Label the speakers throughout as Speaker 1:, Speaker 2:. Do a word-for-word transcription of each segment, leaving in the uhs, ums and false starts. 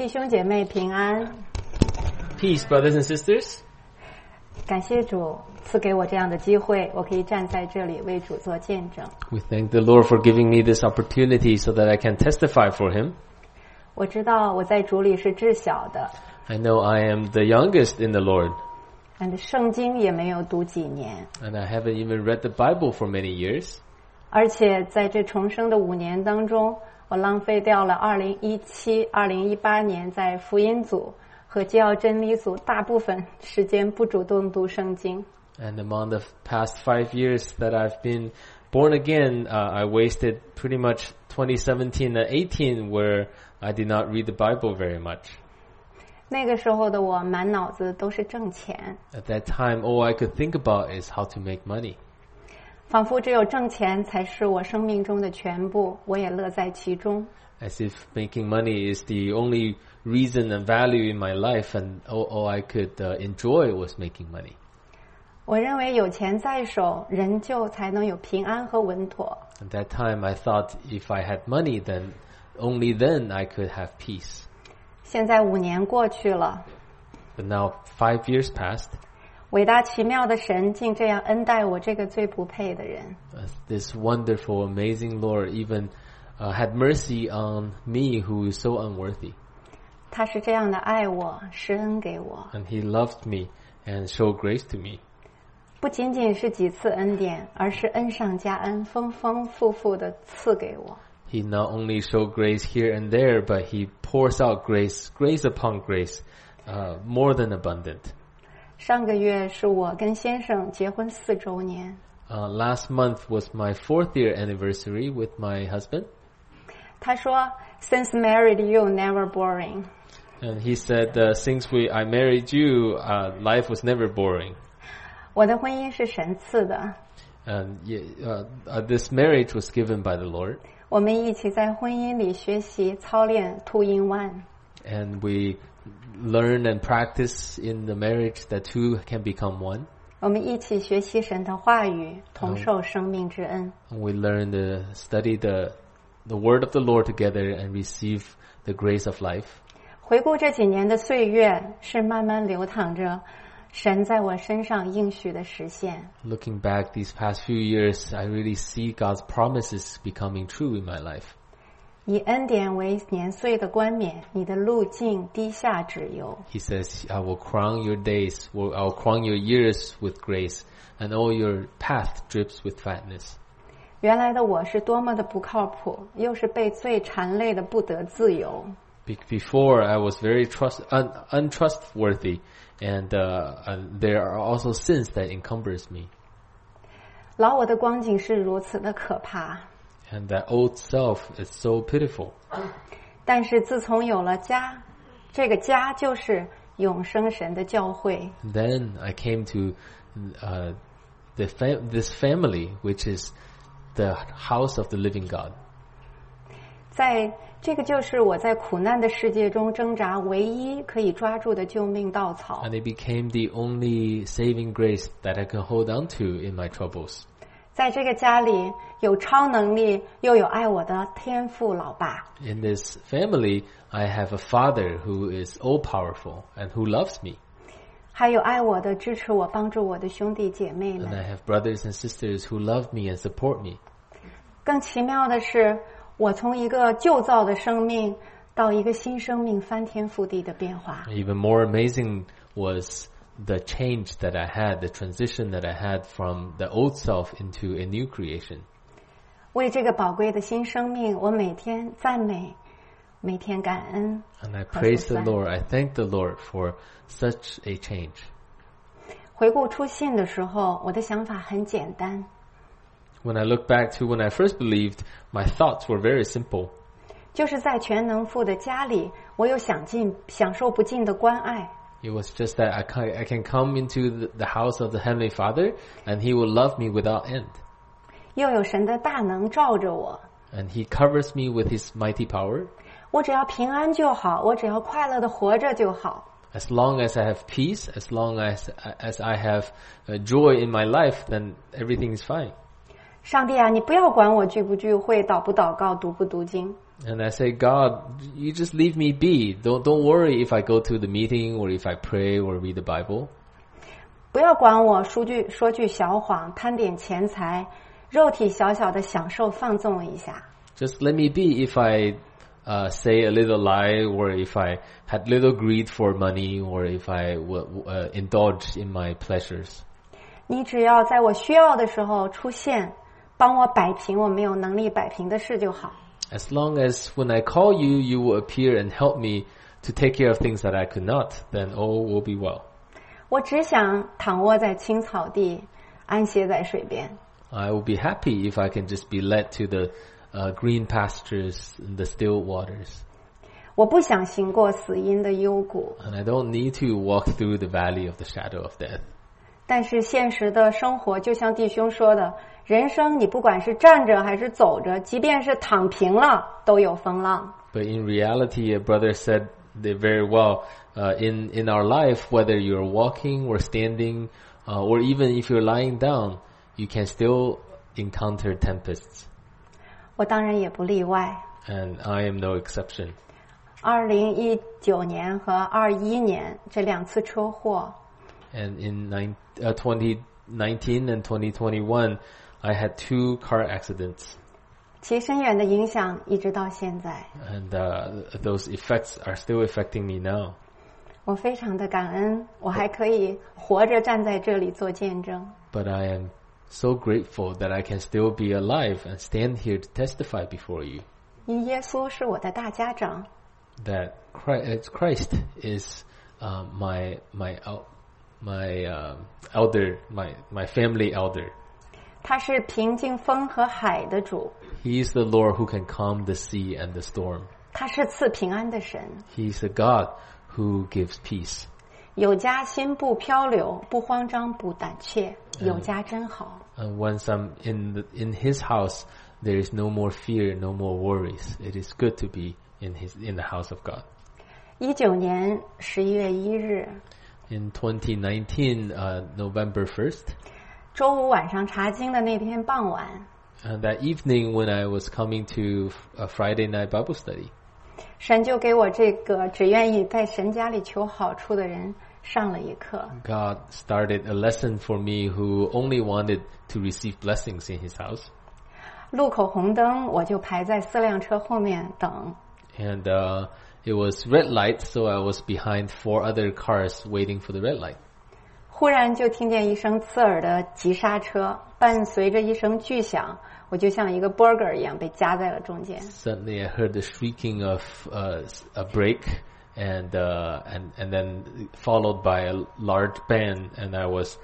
Speaker 1: 弟兄姐妹平安。
Speaker 2: Peace, brothers and sisters.
Speaker 1: 感谢主赐给我这样的机会，我可以站在这里为主做见证。
Speaker 2: We thank the Lord for giving me this opportunity so that I can testify for Him.
Speaker 1: 我知道我在主里是至小的，
Speaker 2: I know I am the youngest in the Lord,
Speaker 1: and 圣经也没有读几年，
Speaker 2: and I haven't even read the Bible for many years.
Speaker 1: 而且在这重生的五年当中，我浪费掉了二零一七、二零一八年在福音组和基要真理组大部分时间不主动读圣经。
Speaker 2: And among the past five years that I've been born again, uh, I wasted pretty much twenty seventeen and eighteen where I did not read the Bible very much.
Speaker 1: 那个时候的我满脑子都是挣钱，
Speaker 2: At that time, all I could think about is how to make money.
Speaker 1: 仿佛只有挣钱才是我生命中的全部，我也乐在其中。
Speaker 2: As if making money is the only reason and value in my life, and all, all I could uh, enjoy was making money.
Speaker 1: 我认为有钱在手，人就才能有平安和稳妥。
Speaker 2: At that time, I thought if I had money, then only then I could have peace.
Speaker 1: 现在五年过去了，
Speaker 2: But now five years passed.
Speaker 1: 伟大奇妙的神竟这样恩待我这个最不配的人。
Speaker 2: Uh, this wonderful, amazing Lord even uh, had mercy on me who is so unworthy.
Speaker 1: 他是这样的爱我，施恩给我，
Speaker 2: And He loved me and showed grace to me.
Speaker 1: 不仅仅是几次恩典，而是恩上加恩，丰丰富富的赐给我。
Speaker 2: He not only showed grace here and there, but He pours out grace, grace upon grace, uh, more than abundant.
Speaker 1: 上个月是我跟先生结婚四周年，
Speaker 2: Uh, last month was my fourth year anniversary with my husband.
Speaker 1: 他说 Since married you never boring.
Speaker 2: And he said, uh, since we I married you, uh, life was never boring.
Speaker 1: 我的婚姻是神赐的，
Speaker 2: And yeah, uh, uh, this marriage was given by the Lord.
Speaker 1: 我们一起在婚姻里学习操练 two in one。
Speaker 2: And we learn and practice in the marriage that two can become one.
Speaker 1: 我们一起学习神的话语，同受生命之恩。
Speaker 2: And we learn to study the, the word of the Lord together and receive the grace of life.
Speaker 1: 回顾这几年的岁月，是慢慢流淌着神在我身上应许的实现。
Speaker 2: Looking back these past few years, I really see God's promises becoming true in my life.
Speaker 1: 以恩典为年岁的冠冕，你的路径低下脂油。
Speaker 2: He says, I will crown your days, will- I will crown your years with grace, and all your path drips with fatness.
Speaker 1: 原来的我是多么的不靠谱，又是被罪缠累的不得自由。
Speaker 2: Be- Before, I was very trust un- untrustworthy, and, uh, and there are also sins that encumbers me.
Speaker 1: 老我的光景是如此的可怕，
Speaker 2: And that old self is so pitiful.
Speaker 1: 但是自从有了家，这个家就是永生神的教会。
Speaker 2: Then I came to uh, the fam- this family, which is the house of the living God.
Speaker 1: 在这个就是我在苦难的世界中挣扎唯一可以抓住的救命稻草。
Speaker 2: And it became the only saving grace that I could hold on to in my troubles.
Speaker 1: 在这个家里有超能力又有爱我的天父老爸，
Speaker 2: In this family, I have a father who is all-powerful and who loves me.
Speaker 1: 还有爱我的支持我帮助我的兄弟姐妹
Speaker 2: And
Speaker 1: 们。
Speaker 2: I have brothers and sisters who love me and support me.
Speaker 1: 更奇妙的是，我从一个旧造的生命到一个新生命翻天覆地的变化。
Speaker 2: Even more amazing was the change that I had, the transition that I had from the old self into a new creation.
Speaker 1: 为这个宝贵的新生命，我每天赞美，每天感恩。
Speaker 2: And I praise the Lord. I thank the Lord for such a change.
Speaker 1: 回顾初信的时候，我的想法很简单，
Speaker 2: When I look back to when I first believed, my thoughts were very simple.
Speaker 1: 就是在全能父的家里，我有享尽享受不尽的关爱。
Speaker 2: It was just that I can, I can come into the, the house of the Heavenly Father and He will love me without end.
Speaker 1: 又有神的大能照着我，
Speaker 2: And He covers me with His mighty power.
Speaker 1: 我只要平安就好，我只要快乐的活着就好。
Speaker 2: As long as I have peace, as long as, as I have uh, joy in my life, then everything is fine.
Speaker 1: 上帝啊，你不要管我聚不聚会，祷不祷告，读不读经。
Speaker 2: And I say, God, you just leave me be. Don't don't worry if I go to the meeting or if I pray or read the Bible.
Speaker 1: 不要管我说句说句小谎，贪点钱财，肉体小小的享受放纵一下。
Speaker 2: Just let me be if I uh, say a little lie or if I had little greed for money or if I w- uh, indulge in my pleasures.
Speaker 1: 你只要在我需要的时候出现，帮我摆平我没有能力摆平的事就好。
Speaker 2: As long as when I call you, you will appear and help me to take care of things that I could not, then all will be well.
Speaker 1: 我只想躺卧在青草地，安歇在水边。
Speaker 2: I will be happy if I can just be led to the uh, green pastures and the still waters.
Speaker 1: 我不想行过死荫的幽谷，
Speaker 2: And I don't need to walk through the valley of the shadow of death.
Speaker 1: 但是现实的生活就像弟兄说的，人生你不管是站着还是走着，即便是躺平了，都有风浪。
Speaker 2: But in reality, a brother said they very well, uh, in, in our life, whether you're walking or standing, uh, or even if you're lying down, you can still encounter tempests.
Speaker 1: 我当然也不例外。
Speaker 2: And I am no exception.
Speaker 1: 二零一九年和二一年这两次车祸，
Speaker 2: And in nine, uh, twenty nineteen and twenty twenty-one, I had two car accidents.
Speaker 1: 其深远的影响一直到现在。
Speaker 2: And uh, those effects are still affecting me now.
Speaker 1: 我非常的感恩，我还可以活着站在这里做见证。
Speaker 2: But I am so grateful that I can still be alive and stand here to testify before you.
Speaker 1: 因耶稣是我的大家长，
Speaker 2: That Christ, Christ is uh, my my el- my uh, elder, my my family elder.
Speaker 1: 他是平静风和海的主，
Speaker 2: He is the Lord who can calm the sea and the storm.
Speaker 1: 他是赐平安的神。
Speaker 2: He is a God who gives peace.
Speaker 1: 有家心不漂流，不慌张，不胆怯，有家真好。
Speaker 2: And once I'm in the, in His house, there is no more fear, no more worries. It is good to be in His in the house of God.
Speaker 1: 一九年十一月一日，
Speaker 2: In twenty nineteen, uh, November first,
Speaker 1: 周五晚上查经的那天傍晚，
Speaker 2: and that evening when I was coming to a Friday night Bible study,
Speaker 1: 神就给我这个只愿意在神家里求好处的人上了一课。
Speaker 2: God started a lesson for me who only wanted to receive blessings in His house.
Speaker 1: 路口红灯，我就排在四辆车后面等。
Speaker 2: And uh, it was red light, so I was behind four other cars waiting for the red light.
Speaker 1: 忽然就听见一声刺耳的急刹车，伴随着一声巨响，我就像一个 burger 一样被夹在了中间。
Speaker 2: Suddenly, I heard the shrieking of uh, a brake, and uh, and and then followed by a large bang, and I was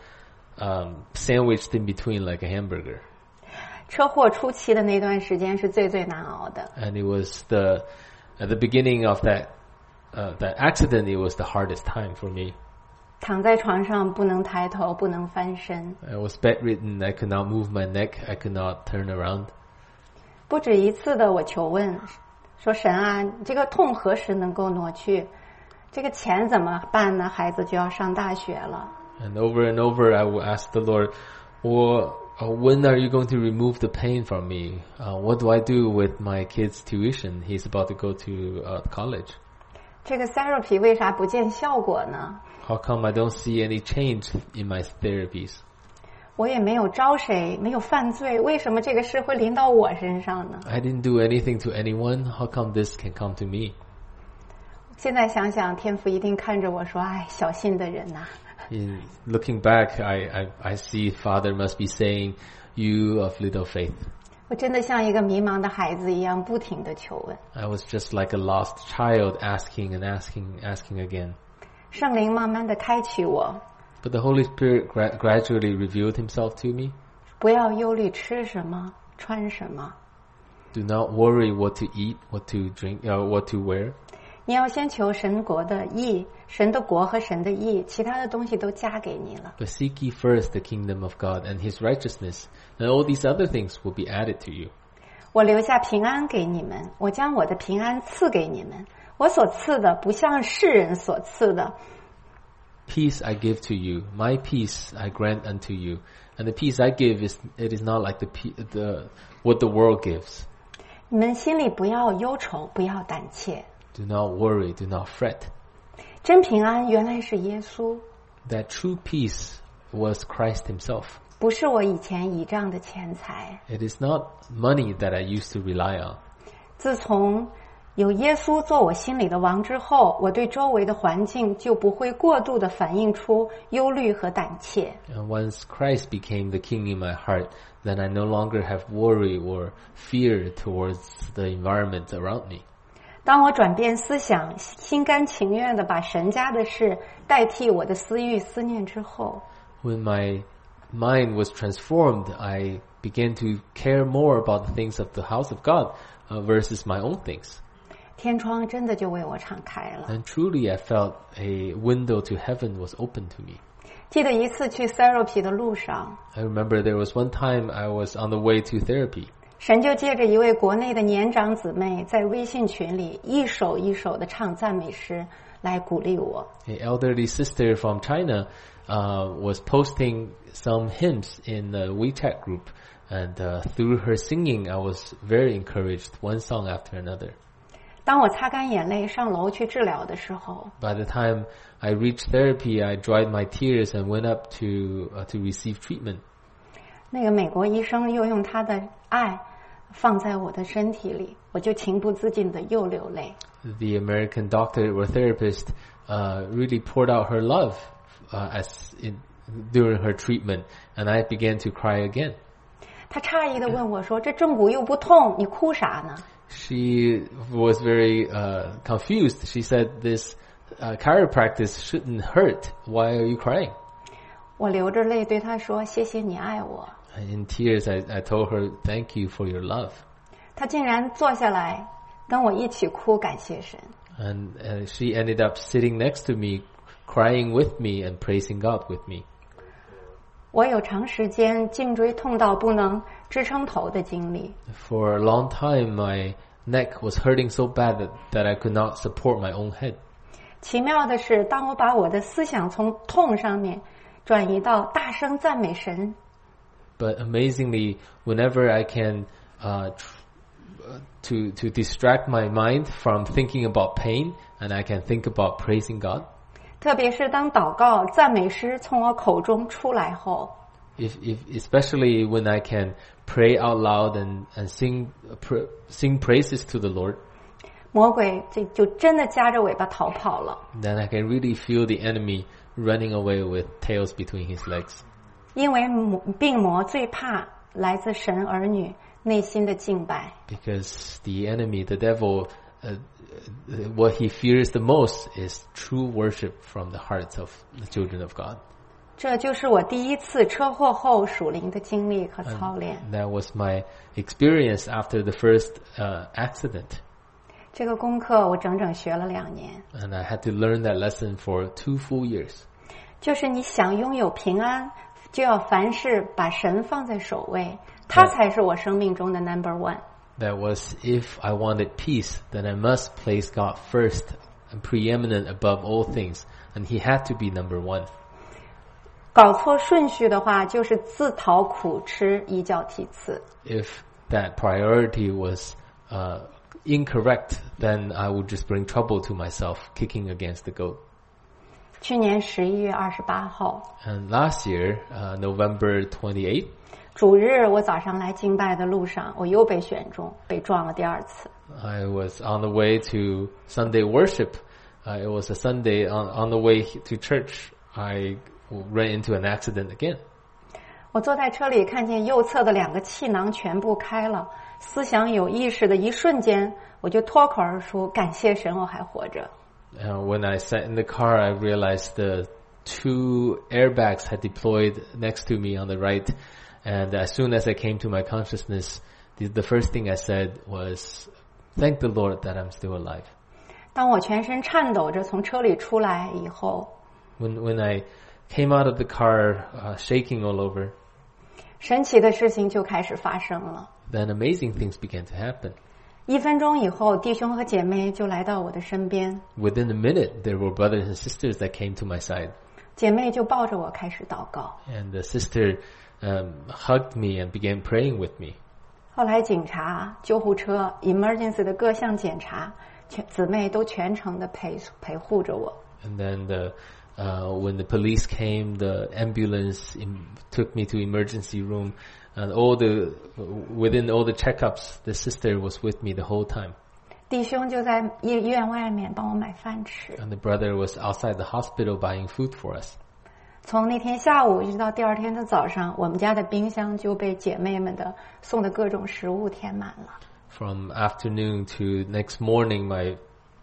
Speaker 2: um, sandwiched in between like a hamburger.
Speaker 1: 车祸初期的那段时间是最最难熬的。
Speaker 2: And it was the at the beginning of that uh, that accident. It was the hardest time for me.
Speaker 1: 躺在床上不能抬头，不能翻身。
Speaker 2: I was bedridden. I could not move my neck. I could not turn around.
Speaker 1: 不止一次的我求问，说神啊，这个痛何时能够挪去？这个钱怎么办呢？孩子就要上大学了。
Speaker 2: And over and over, I would ask the Lord, well, uh, when are you going to remove the pain from me? Uh, what do I do with my kid's tuition? He's about to go to uh, college.
Speaker 1: 这个 therapy 为啥不见效果呢？
Speaker 2: How come I don't see any change in my therapies?
Speaker 1: 我也没有招谁，没有犯罪，为什么这个事会临到我身上呢？
Speaker 2: I didn't do anything to anyone. How come this can come to me?
Speaker 1: 现在想想，天父一定看着我说：“哎，小信的人呐、啊。”
Speaker 2: In looking back, I, I, I see Father must be saying, you of little faith.
Speaker 1: 我真的像一个迷茫的孩子一样，不停地求问。
Speaker 2: I was just like a lost child asking and asking, asking again.
Speaker 1: 圣灵慢慢地开启我，
Speaker 2: But the Holy Spirit gra- gradually revealed Himself to me.
Speaker 1: 不要忧虑吃什么，穿什么。
Speaker 2: Do not worry what to eat, what to drink, uh, what to wear.
Speaker 1: 你要先求神国的义，神的国和神的义，其他的东西都加给你了。
Speaker 2: But seek ye first the kingdom of God and His righteousness, and all these other things will be added to you.
Speaker 1: 我留下平安给你们，我将我的平安赐给你们。我所赐的不像世人所赐的，
Speaker 2: peace I give to you, my peace I grant unto you. And the peace I give is, it is not like the, the, what the world gives.
Speaker 1: 你们心里不要忧愁，不要胆怯。
Speaker 2: Do not worry, do not fret.
Speaker 1: 真平安原来是耶稣。
Speaker 2: That true peace was Christ himself.
Speaker 1: 不是我以前倚仗的钱财。
Speaker 2: It is not money that I used to rely on.
Speaker 1: 自从有耶稣做我心里的王之后，我对周围的环境就不会过度的反映出忧虑和胆怯。
Speaker 2: And once Christ became the king in my heart, then I no longer have worry or fear towards the environment around me.
Speaker 1: 当我转变思想，心甘情愿的把神家的事代替我的私欲思念之后，
Speaker 2: When my mind was transformed, I began to care more about the things of the house of God uh, versus my own things.
Speaker 1: 天窗真的就为我敞开了。
Speaker 2: And truly I felt a window to heaven was open to me.
Speaker 1: 记得一次去 therapy 的路上，
Speaker 2: I remember there was one time I was on the way to therapy.
Speaker 1: 神就借着一位国内的年长姊妹在微信群里一首一首的唱赞美诗来鼓励我。
Speaker 2: An elderly sister from China uh, was posting some hymns in the WeChat group, and uh, through her singing I was very encouraged, one song after another.
Speaker 1: 当我擦干眼泪上楼去治疗的时候，
Speaker 2: By the time I reached therapy, I dried my tears and went up to uh, to receive treatment.
Speaker 1: 那个美国医生又用他的爱放在我的身体里，我就情不自禁的又流泪。
Speaker 2: The American doctor or therapist uh, really poured out her love uh, as in, during her treatment, and I began to cry again.
Speaker 1: 他诧异的问我说：“这正骨又不痛，你哭啥呢？”
Speaker 2: She was very uh, confused. She said, "This uh, chiropractic shouldn't hurt. Why are you crying?"
Speaker 1: 我流着泪对他说：“谢谢你爱我。”
Speaker 2: In tears, I, I told her, "Thank you for your love."
Speaker 1: 他竟然坐下来跟我一起哭，感谢神。
Speaker 2: And uh, she ended up sitting next to me, crying with me and praising God with me.
Speaker 1: 我有长时间颈椎痛到不能支撑头的经历。
Speaker 2: For a long time, my neck was hurting so bad that, that I could not support my own head.
Speaker 1: 奇妙的是，当我把我的思想从痛上面转移到大声赞美神，
Speaker 2: But amazingly, whenever I can uh, tr- to to distract my mind from thinking about pain, and I can think about praising God.
Speaker 1: 特别是当祷告、赞美诗从我口中出来后，
Speaker 2: If, if especially when I can pray out loud and and sing pr- sing praises to the Lord,
Speaker 1: 魔鬼这就真的夹着尾巴逃跑了。
Speaker 2: then I can really feel the enemy running away with tails between his legs.
Speaker 1: 因为魔病魔最怕来自神儿女内心的敬拜。
Speaker 2: Because the enemy, the devil, uh, what he fears the most is true worship from the hearts of the children of God.
Speaker 1: 这就是我第一次车祸后属灵的经历和操练。
Speaker 2: And that was my experience after the first uh, accident.
Speaker 1: 这个功课我整整学了两年。
Speaker 2: And I had to learn that lesson for two full years.
Speaker 1: 就是你想拥有平安，就要凡事把神放在首位，他才是我生命中的 number one。
Speaker 2: That was, if I wanted peace, then I must place God first and preeminent above all things. And he had to be number one.
Speaker 1: 搞错顺序的话，就是自讨苦吃，一脚踢刺。
Speaker 2: If that priority was uh, incorrect, then I would just bring trouble to myself, kicking against the goat.
Speaker 1: 去年十一月二十八号，
Speaker 2: And last year, uh, November twenty-eighth,
Speaker 1: 主日我早上来敬拜的路上，我又被选中，被撞了第二次。
Speaker 2: I was on the way to Sunday worship. Uh, it was a Sunday on, on the way to church. I ran into an accident again.
Speaker 1: 我坐在车里，看见右侧的两个气囊全部开了，思想有意识的一瞬间，我就脱口而出：感谢神，我还活着。
Speaker 2: Uh, when I sat in the car, I realized the two airbags had deployed next to me on the right. And as soon as I came to my consciousness, the, the first thing I said was, "Thank the Lord that I'm still alive."
Speaker 1: 当我全身颤抖着从车里出来以后，
Speaker 2: When when I came out of the car, uh, shaking all over,
Speaker 1: 神奇的事情就开始发生了。
Speaker 2: then amazing things began to happen.
Speaker 1: 一分钟以后，弟兄和姐妹就来到我的身边，
Speaker 2: Within a minute, there were brothers and sisters that came to my side.
Speaker 1: 姐妹就抱着我开始祷告。
Speaker 2: And the sister um, hugged me and began praying with me.
Speaker 1: 后来警察、救护车、emergency 的各项检查，全姊妹都全程的陪陪护着我。
Speaker 2: And then the, uh, when the police came, the ambulance in, took me to emergency room, and all the within all the checkups, the sister was with me the whole time.
Speaker 1: 弟兄就在医院外面帮我买饭吃。
Speaker 2: And the brother was outside the hospital buying food for us.
Speaker 1: 从那天下午一直到第二天的早上，我们家的冰箱就被姐妹们的送的各种食物填满了。
Speaker 2: From afternoon to next morning, my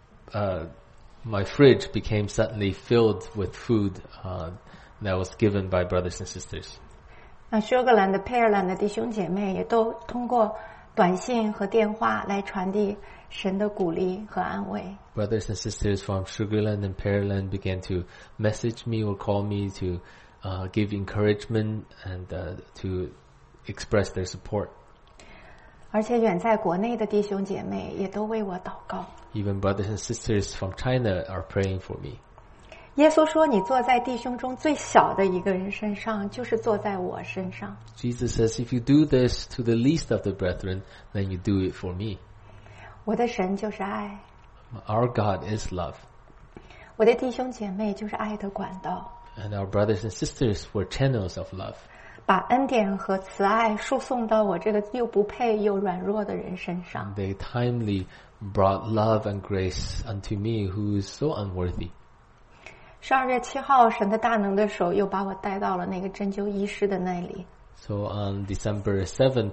Speaker 2: uh, my fridge became suddenly filled with food uh, that was given by brothers and sisters.
Speaker 1: 那苏格兰的、佩尔兰的弟兄姐妹也都通过短信和电话来传递神的鼓励和安慰。
Speaker 2: Brothers and sisters from Sugarland and Pearland began to message me or call me to uh, give encouragement and uh, to express their support.
Speaker 1: 而且远在国内的弟兄姐妹也都为我祷告。
Speaker 2: Even brothers and sisters from China are praying for me.
Speaker 1: 耶稣说：“你坐在弟兄中最小的一个人身上，就是坐在我身上。”
Speaker 2: Jesus says, if you do this to the least of the brethren, then you do it for me.
Speaker 1: 我的神就是爱，
Speaker 2: Our God is love.
Speaker 1: 我的弟兄姐妹就是爱的管道，
Speaker 2: And our brothers and sisters were channels of love.
Speaker 1: 把恩典和慈爱输送到我这个又不配又软弱的人身上。
Speaker 2: They timely brought love and grace unto me who is so unworthy.
Speaker 1: 十二月七号，神的大能的手又把我带到了那个针灸医师的那里。
Speaker 2: So on December seventh,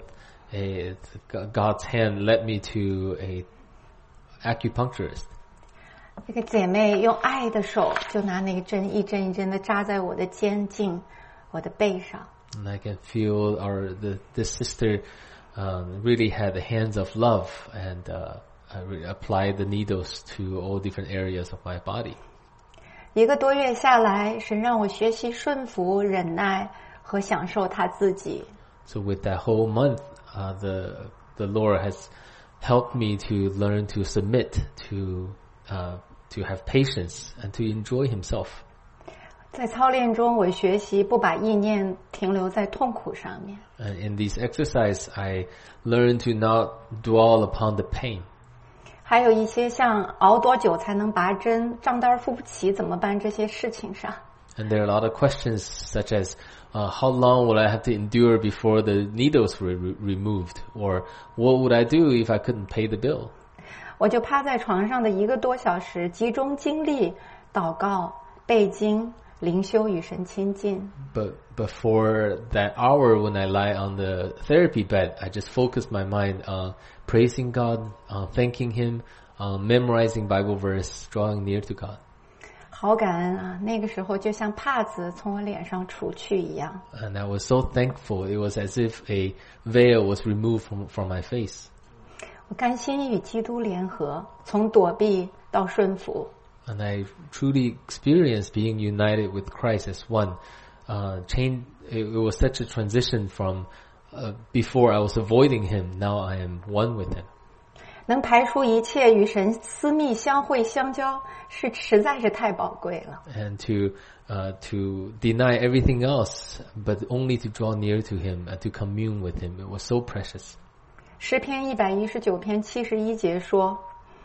Speaker 2: a, God's hand led me to a acupuncturist.
Speaker 1: 这个姐妹用爱的手就拿那个针一针一针的扎在我的肩颈、我的背上。
Speaker 2: And I can feel our the this sister um, really had the hands of love and uh, I re- applied the needles to all different areas of my body.
Speaker 1: 一个多月下来，神让我学习顺服、忍耐和享受他自己。
Speaker 2: So with that whole month, uh, the the Lord has helped me to learn to submit, to uh, to have patience, and to enjoy Himself.
Speaker 1: 在操练中，我学习不把意念停留在痛苦上面。
Speaker 2: And in this exercise, I learned to not dwell upon the pain.
Speaker 1: 还有一些像熬多久才能拔针、账单付不起怎么办这些事情上。
Speaker 2: And there are a lot of questions such as, uh, how long will I have to endure before the needles were re- removed? Or what would I do if I couldn't pay the bill?
Speaker 1: 我就趴在床上的一个多小时，集中精力祷告、背经、灵修与神亲近。
Speaker 2: But before that hour when I lie on the therapy bed, I just focus my mind on praising God, on thanking Him, on memorizing Bible verse, drawing near to God.
Speaker 1: 好感恩啊！那个时候就像帕子从我脸上除去一样。
Speaker 2: And I was so thankful. It was as if a veil was removed from, from my face.
Speaker 1: 我甘心与基督联合，从躲避到顺服。
Speaker 2: And I truly experienced being united with Christ as one. Uh, change, it, it was such a transition from uh, before I was avoiding Him, now I am one with Him.
Speaker 1: 能排除一切与神私密相会相交，是实在是太宝贵了。
Speaker 2: And to uh, to deny everything else, but only to draw near to Him and to commune with Him, it was so precious.
Speaker 1: 诗篇一百一十九篇七十一节说。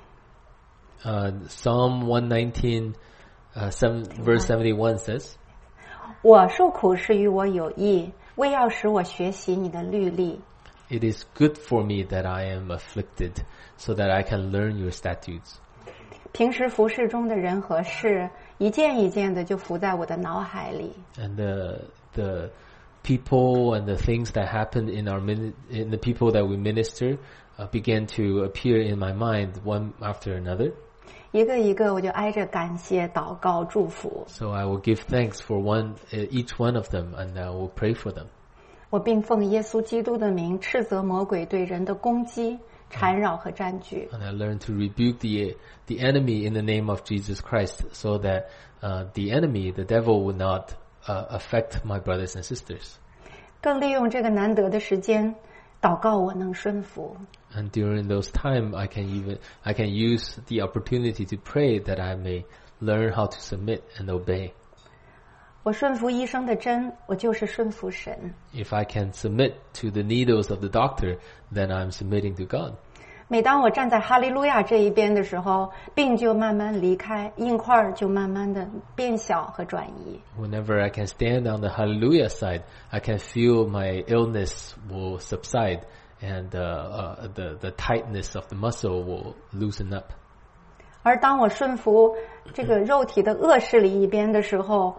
Speaker 2: Uh, Psalm one nineteen, uh, seven, verse seventy-one says,
Speaker 1: 我受苦是与我有益，为要使我学习你的律例。
Speaker 2: It is good for me that I am afflicted, so that I can learn your statutes.
Speaker 1: 平时服事中的人和事，一件一件的就浮在我的脑海里。
Speaker 2: And the the people and the things that happen in our min- in the people that we minister uh, began to appear in my mind one after another.
Speaker 1: 一个一个，我就挨着感谢、祷告、祝福。
Speaker 2: So I will give thanks for one uh, each one of them, and I will pray for them.
Speaker 1: 我并奉耶稣基督的名斥责魔鬼对人的攻击、缠绕和占据。
Speaker 2: And I learned to rebuke the the enemy in the name of Jesus Christ, so that uh, the enemy, the devil, would not uh, affect my brothers and sisters.
Speaker 1: 更利用这个难得的时间，祷告我能顺服。
Speaker 2: And during those time, I can even I can use the opportunity to pray that I may learn how to submit and obey.
Speaker 1: 我顺服医生的针，我就是顺服神。
Speaker 2: If I can submit to the needles of the doctor, then I'm submitting to God.
Speaker 1: 每当我站在哈利路亚这一边的时候，病就慢慢离开，硬块就慢慢的变小和转移。
Speaker 2: Whenever I can stand on the hallelujah side, I can feel my illness will subside and uh, uh, the, the tightness of the muscle will loosen up.
Speaker 1: 而当我顺服这个肉体的恶势力一边的时候，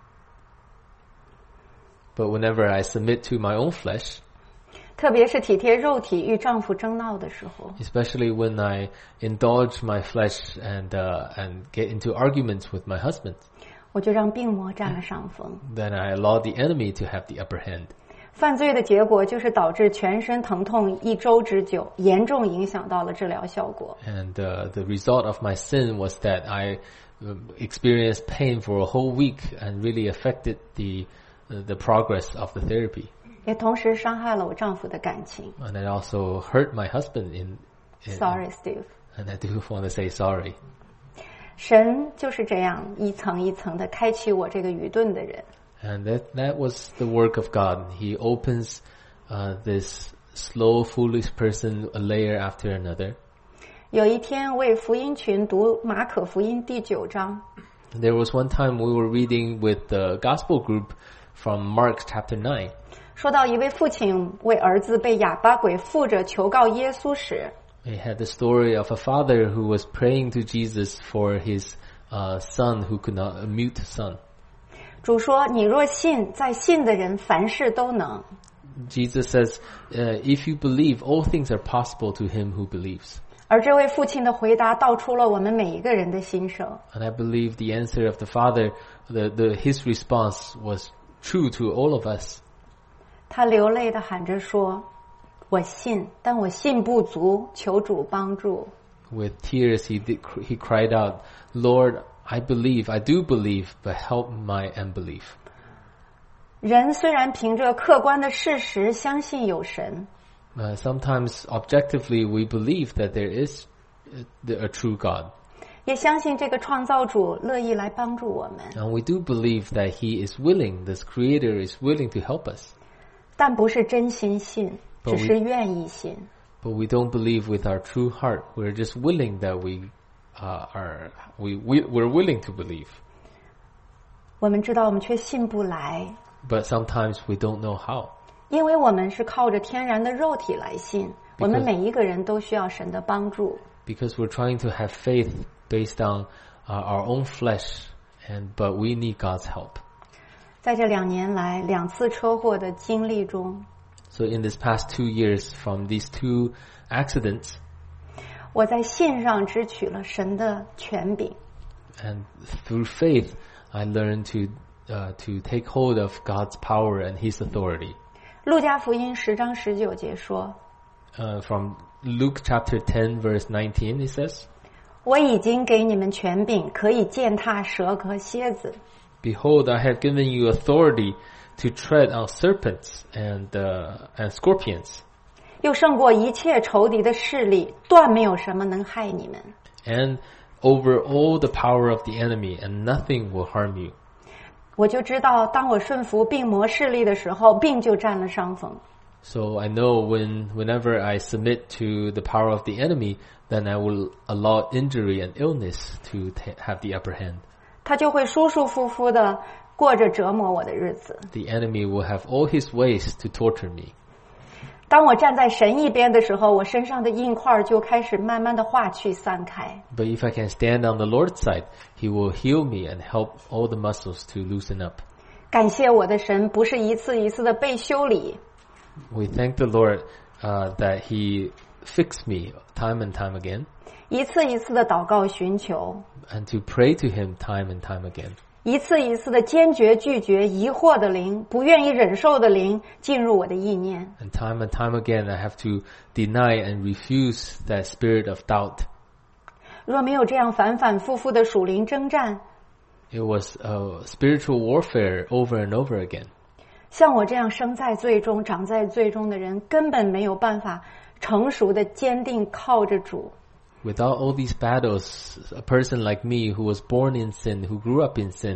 Speaker 2: But whenever I submit to my own flesh,
Speaker 1: 特别是体贴肉体与丈夫争闹的时候，
Speaker 2: especially when I indulge my flesh and uh, and get into arguments with my husband,
Speaker 1: 我就让病魔占了上风。
Speaker 2: then I allow the enemy to have the upper hand.
Speaker 1: 犯罪的结果就是导致全身疼痛一周之久，严重影响到了治疗效果。
Speaker 2: And uh, the result of my sin was that I uh, experienced pain for a whole week and really affected the uh, the progress of the therapy.
Speaker 1: 也同时伤害了我丈夫的感情。
Speaker 2: And it also hurt my husband in, in
Speaker 1: Sorry, Steve.
Speaker 2: and I do want to say sorry.
Speaker 1: 神就是这样一层一层的开启我这个愚钝的人。
Speaker 2: And that that was the work of God. He opens uh, this slow, foolish person a layer after another.
Speaker 1: 有一天为福音群读马可福音第九章，
Speaker 2: There was one time we were reading with the gospel group from Mark chapter nine.
Speaker 1: 说到一位父亲为儿子被哑巴鬼附着求告耶稣时，
Speaker 2: We had the story of a father who was praying to Jesus for his uh, son who could not, a mute son.
Speaker 1: 主说：“你若信，在信的人凡事都能。”
Speaker 2: Jesus says, uh, if you believe, all things are possible to him who believes.
Speaker 1: 而这位父亲的回答道出了我们每一个人的心声。
Speaker 2: And I believe the answer of the father, the, the, his response was true to all of us.
Speaker 1: 他流泪地喊着说：“我信，但我信不足，求主帮助。”
Speaker 2: With tears, he did, he cried out, Lord, I believe, I do believe, but help my unbelief.
Speaker 1: 人虽然凭着客观的事实相信有神，
Speaker 2: Uh, sometimes, objectively, we believe that there is a, a true God.
Speaker 1: 也相信这个创造主乐意来帮助我们，
Speaker 2: And we do believe that he is willing, this creator is willing to help us.
Speaker 1: 但不是真心信，
Speaker 2: But
Speaker 1: 只
Speaker 2: we-
Speaker 1: 是愿意信。
Speaker 2: But we don't believe with our true heart. We're just willing that we uh, are, we, we, we're willing to believe.
Speaker 1: 我们知道，我们却信不来，
Speaker 2: But sometimes we don't know how.
Speaker 1: 因为我们是靠着天然的肉体来信。我们每一个人都需要神的帮助。
Speaker 2: Because we're trying to have faith based on uh, our own flesh, and but we need God's help.
Speaker 1: 在这两年来两次车祸的经历中，
Speaker 2: So in this past two years, from these two accidents,
Speaker 1: 我在信上支取了神的权柄。
Speaker 2: and through faith, I learned to uh, to take hold of God's power and His authority.
Speaker 1: 路加福音十章十九节说：
Speaker 2: Uh, from Luke chapter ten, verse nineteen, it says,
Speaker 1: 我已经给你们权柄，可以践踏蛇和蝎子，
Speaker 2: "Behold, I have given you authority to tread on serpents and uh, and scorpions,
Speaker 1: 又胜过一切仇敌的势力，断没有什么能害你们。
Speaker 2: and over all the power of the enemy, and nothing will harm you."
Speaker 1: 我就知道，当我顺服病魔势力的时候，病就占了上风。
Speaker 2: So I know when whenever I submit to the power of the enemy, then I will allow injury and illness to ta- have the upper hand.
Speaker 1: 他就会舒舒服服的过着折磨我的日子。
Speaker 2: The enemy will have all his ways to torture me.
Speaker 1: 当我站在神一边的时候，我身上的硬块就开始慢慢的化去散开。
Speaker 2: But if I can stand on the Lord's side, He will heal me and help all the muscles to loosen up.
Speaker 1: 感谢我的神，不是一次一次的被修理，
Speaker 2: We thank the Lord uh, that He fixed me time and time again,
Speaker 1: 一次一次的祷告寻求，
Speaker 2: and to pray to Him time and time again,
Speaker 1: 一次一次的坚决拒绝疑惑的灵、不愿意忍受的灵进入我的意念。
Speaker 2: and time and time again I have to deny and refuse that spirit of doubt.
Speaker 1: 若没有这样反反复复的属灵征战，
Speaker 2: It was uh, spiritual warfare over and over again.
Speaker 1: 像我这样生在罪中、长在罪中的人，根本没有办法成熟的坚定靠着主。
Speaker 2: Without all these battles, a person like me who was born in sin, who grew up in sin,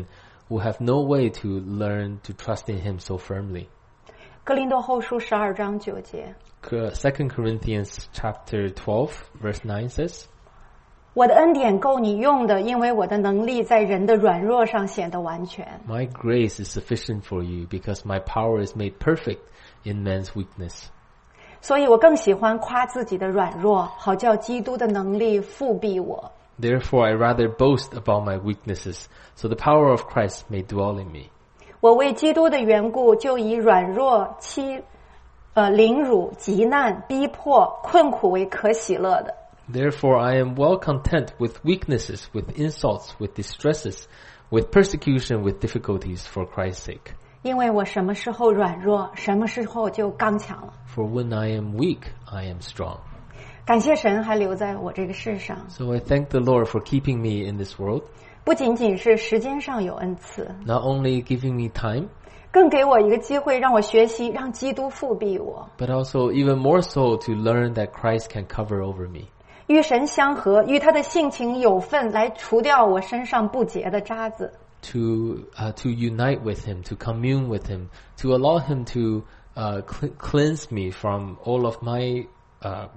Speaker 2: who have no way to learn to trust in Him so firmly.
Speaker 1: 哥林多后书十二章九节，
Speaker 2: Second Corinthians chapter twelve verse nine says,
Speaker 1: 我的恩典够你用的，因为我的能力在人的软弱上显得完全。
Speaker 2: My grace is sufficient for you because my power is made perfect in man's weakness.
Speaker 1: 所以我更喜欢夸自己的软弱，好叫基督的能力复庇我。
Speaker 2: Therefore I rather boast about my weaknesses, so the power of Christ may dwell in me.
Speaker 1: 我为基督的缘故，就以软弱、欺、呃凌辱、极难、逼迫、困苦为可喜乐的。
Speaker 2: Therefore I am well content with weaknesses, with insults, with distresses, with persecution, with difficulties for Christ's sake.
Speaker 1: 因为我什么时候软弱，什么时候就刚强了。
Speaker 2: For when I am weak, I am strong.
Speaker 1: 感谢神还留在我这个世上，
Speaker 2: So I thank the Lord for keeping me in this world,
Speaker 1: 不仅仅是时间上有恩赐，
Speaker 2: not only giving me time,
Speaker 1: 更给我一个机会让我学习，让基督复庇我，
Speaker 2: but also even more so to learn that Christ can cover over me.
Speaker 1: 与神相合，与他的性情有份，来除掉我身上不洁的渣子。
Speaker 2: To uh, to unite with Him, to commune with Him, to allow Him to uh, cl- cleanse me from all of my uh,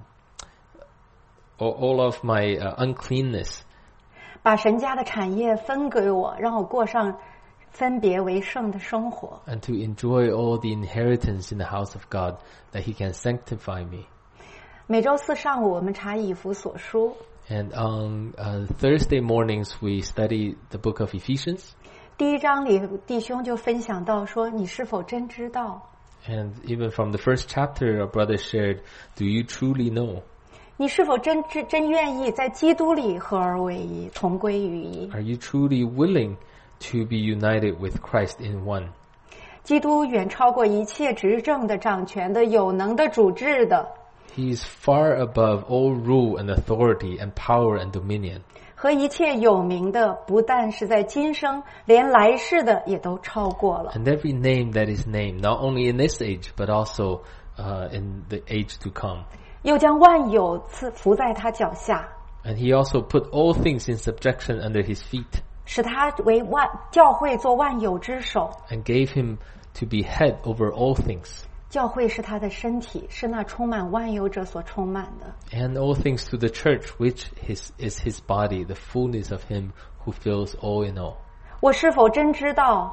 Speaker 2: all all of my uh, uncleanness,
Speaker 1: 把神家的产业分给我，让我过上分别为圣的生活。
Speaker 2: and to enjoy all the inheritance in the house of God, that He can sanctify me.
Speaker 1: 每周四上午我们查以弗所书，
Speaker 2: And on uh, Thursday mornings we study the book of Ephesians.
Speaker 1: 第一章里弟兄就分享到说，你是否真知道？
Speaker 2: And even from the first chapter, our brother shared, do you truly know?
Speaker 1: 你是否真知真愿意在基督里合而为一，同归于一？
Speaker 2: Are you truly willing to be united with Christ in one?
Speaker 1: 基督远超过一切执政的、掌权的、有能的、主治的，
Speaker 2: He is far above all rule and authority and power and dominion.
Speaker 1: 和一切有名的，不但是在今生，连来世的也都超过了。
Speaker 2: And every name that is named, not only in this age, but also uh, in the age to come.
Speaker 1: 又将万有赐服在他脚下，
Speaker 2: And He also put all things in subjection under His feet,
Speaker 1: 使他为万教会做万有之首。
Speaker 2: and gave Him to be head over all things.
Speaker 1: 教会是他的身体，是那充满万有者所充满的。
Speaker 2: And all things to the church, which is, is His body, the fullness of Him who fills all in all.
Speaker 1: 我是否真知道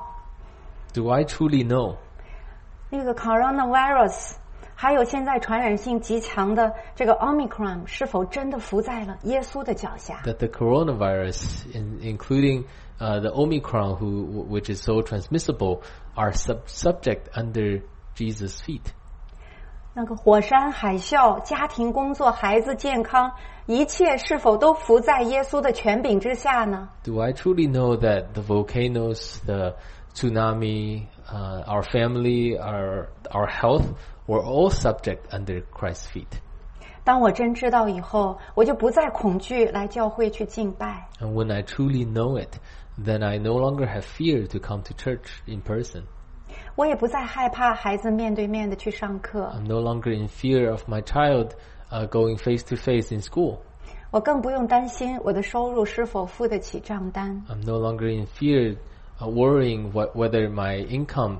Speaker 2: Do I truly know
Speaker 1: 那个 coronavirus， 还有现在传染性极强的这个 Omicron 是否真的伏在了耶稣的脚下？
Speaker 2: that the coronavirus, in, including uh, the Omicron, who, which is so transmissible, are sub- subject under Jesus' feet?
Speaker 1: 那个火山、海啸、家庭、工作、孩子健康，一切是否都伏在耶稣的权柄之下呢？
Speaker 2: Do I truly know that the volcanoes, the tsunami, uh, our family, our our health, were all subject under Christ's feet?
Speaker 1: 当我真知道以后，我就不再恐惧来教会去敬拜。
Speaker 2: And when I truly know it, then I no longer have fear to come to church in person.
Speaker 1: 我也不再害怕孩子面对面的去上课，
Speaker 2: I'm no longer in fear of my child uh, going face to face in school.
Speaker 1: 我更不用担心我的收入是否付得起账单。
Speaker 2: I'm no longer in fear, uh, worrying what, whether my income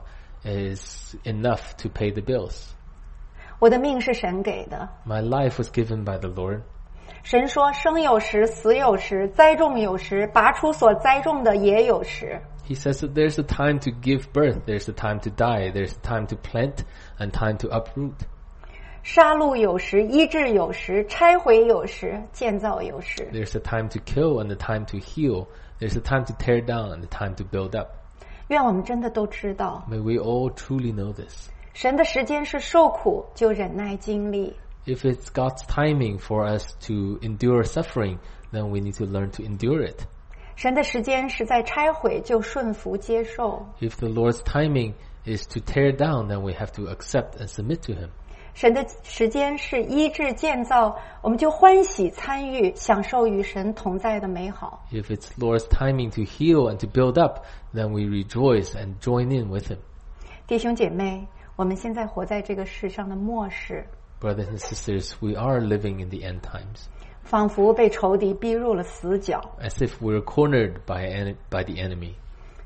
Speaker 2: is enough to pay the bills.
Speaker 1: 我的命是神给的，
Speaker 2: My life was given by the Lord.
Speaker 1: 神说生有时，死有时，栽种有时，拔出所栽种的也有时。
Speaker 2: He says that there's a time to give birth, there's a time to die, there's a time to plant, and time to uproot.
Speaker 1: 杀戮有时，医治有时，拆毁有时，建造有时。
Speaker 2: There's a time to kill and a time to heal. There's a time to tear down and a time to build up.
Speaker 1: 愿我们真的都知道，
Speaker 2: May we all truly know this.
Speaker 1: 神的时间是受苦就忍耐经历，
Speaker 2: If it's God's timing for us to endure suffering, then we need to learn to endure it.
Speaker 1: 神的时间是在拆毁就顺服接受，
Speaker 2: If the Lord's timing is to tear down, then we have to accept and submit to Him.
Speaker 1: 神的时间是医治建造，我们就欢喜参与，享受与神同在的美好。
Speaker 2: If it's Lord's timing to heal and to build up, then we rejoice and join in with Him.
Speaker 1: 弟兄姐妹，我们现在活在这个世上的末世，
Speaker 2: Brothers and sisters, we are living in the end times,
Speaker 1: 仿佛被仇敌逼入了死角。
Speaker 2: as if we're cornered by, en- by the enemy.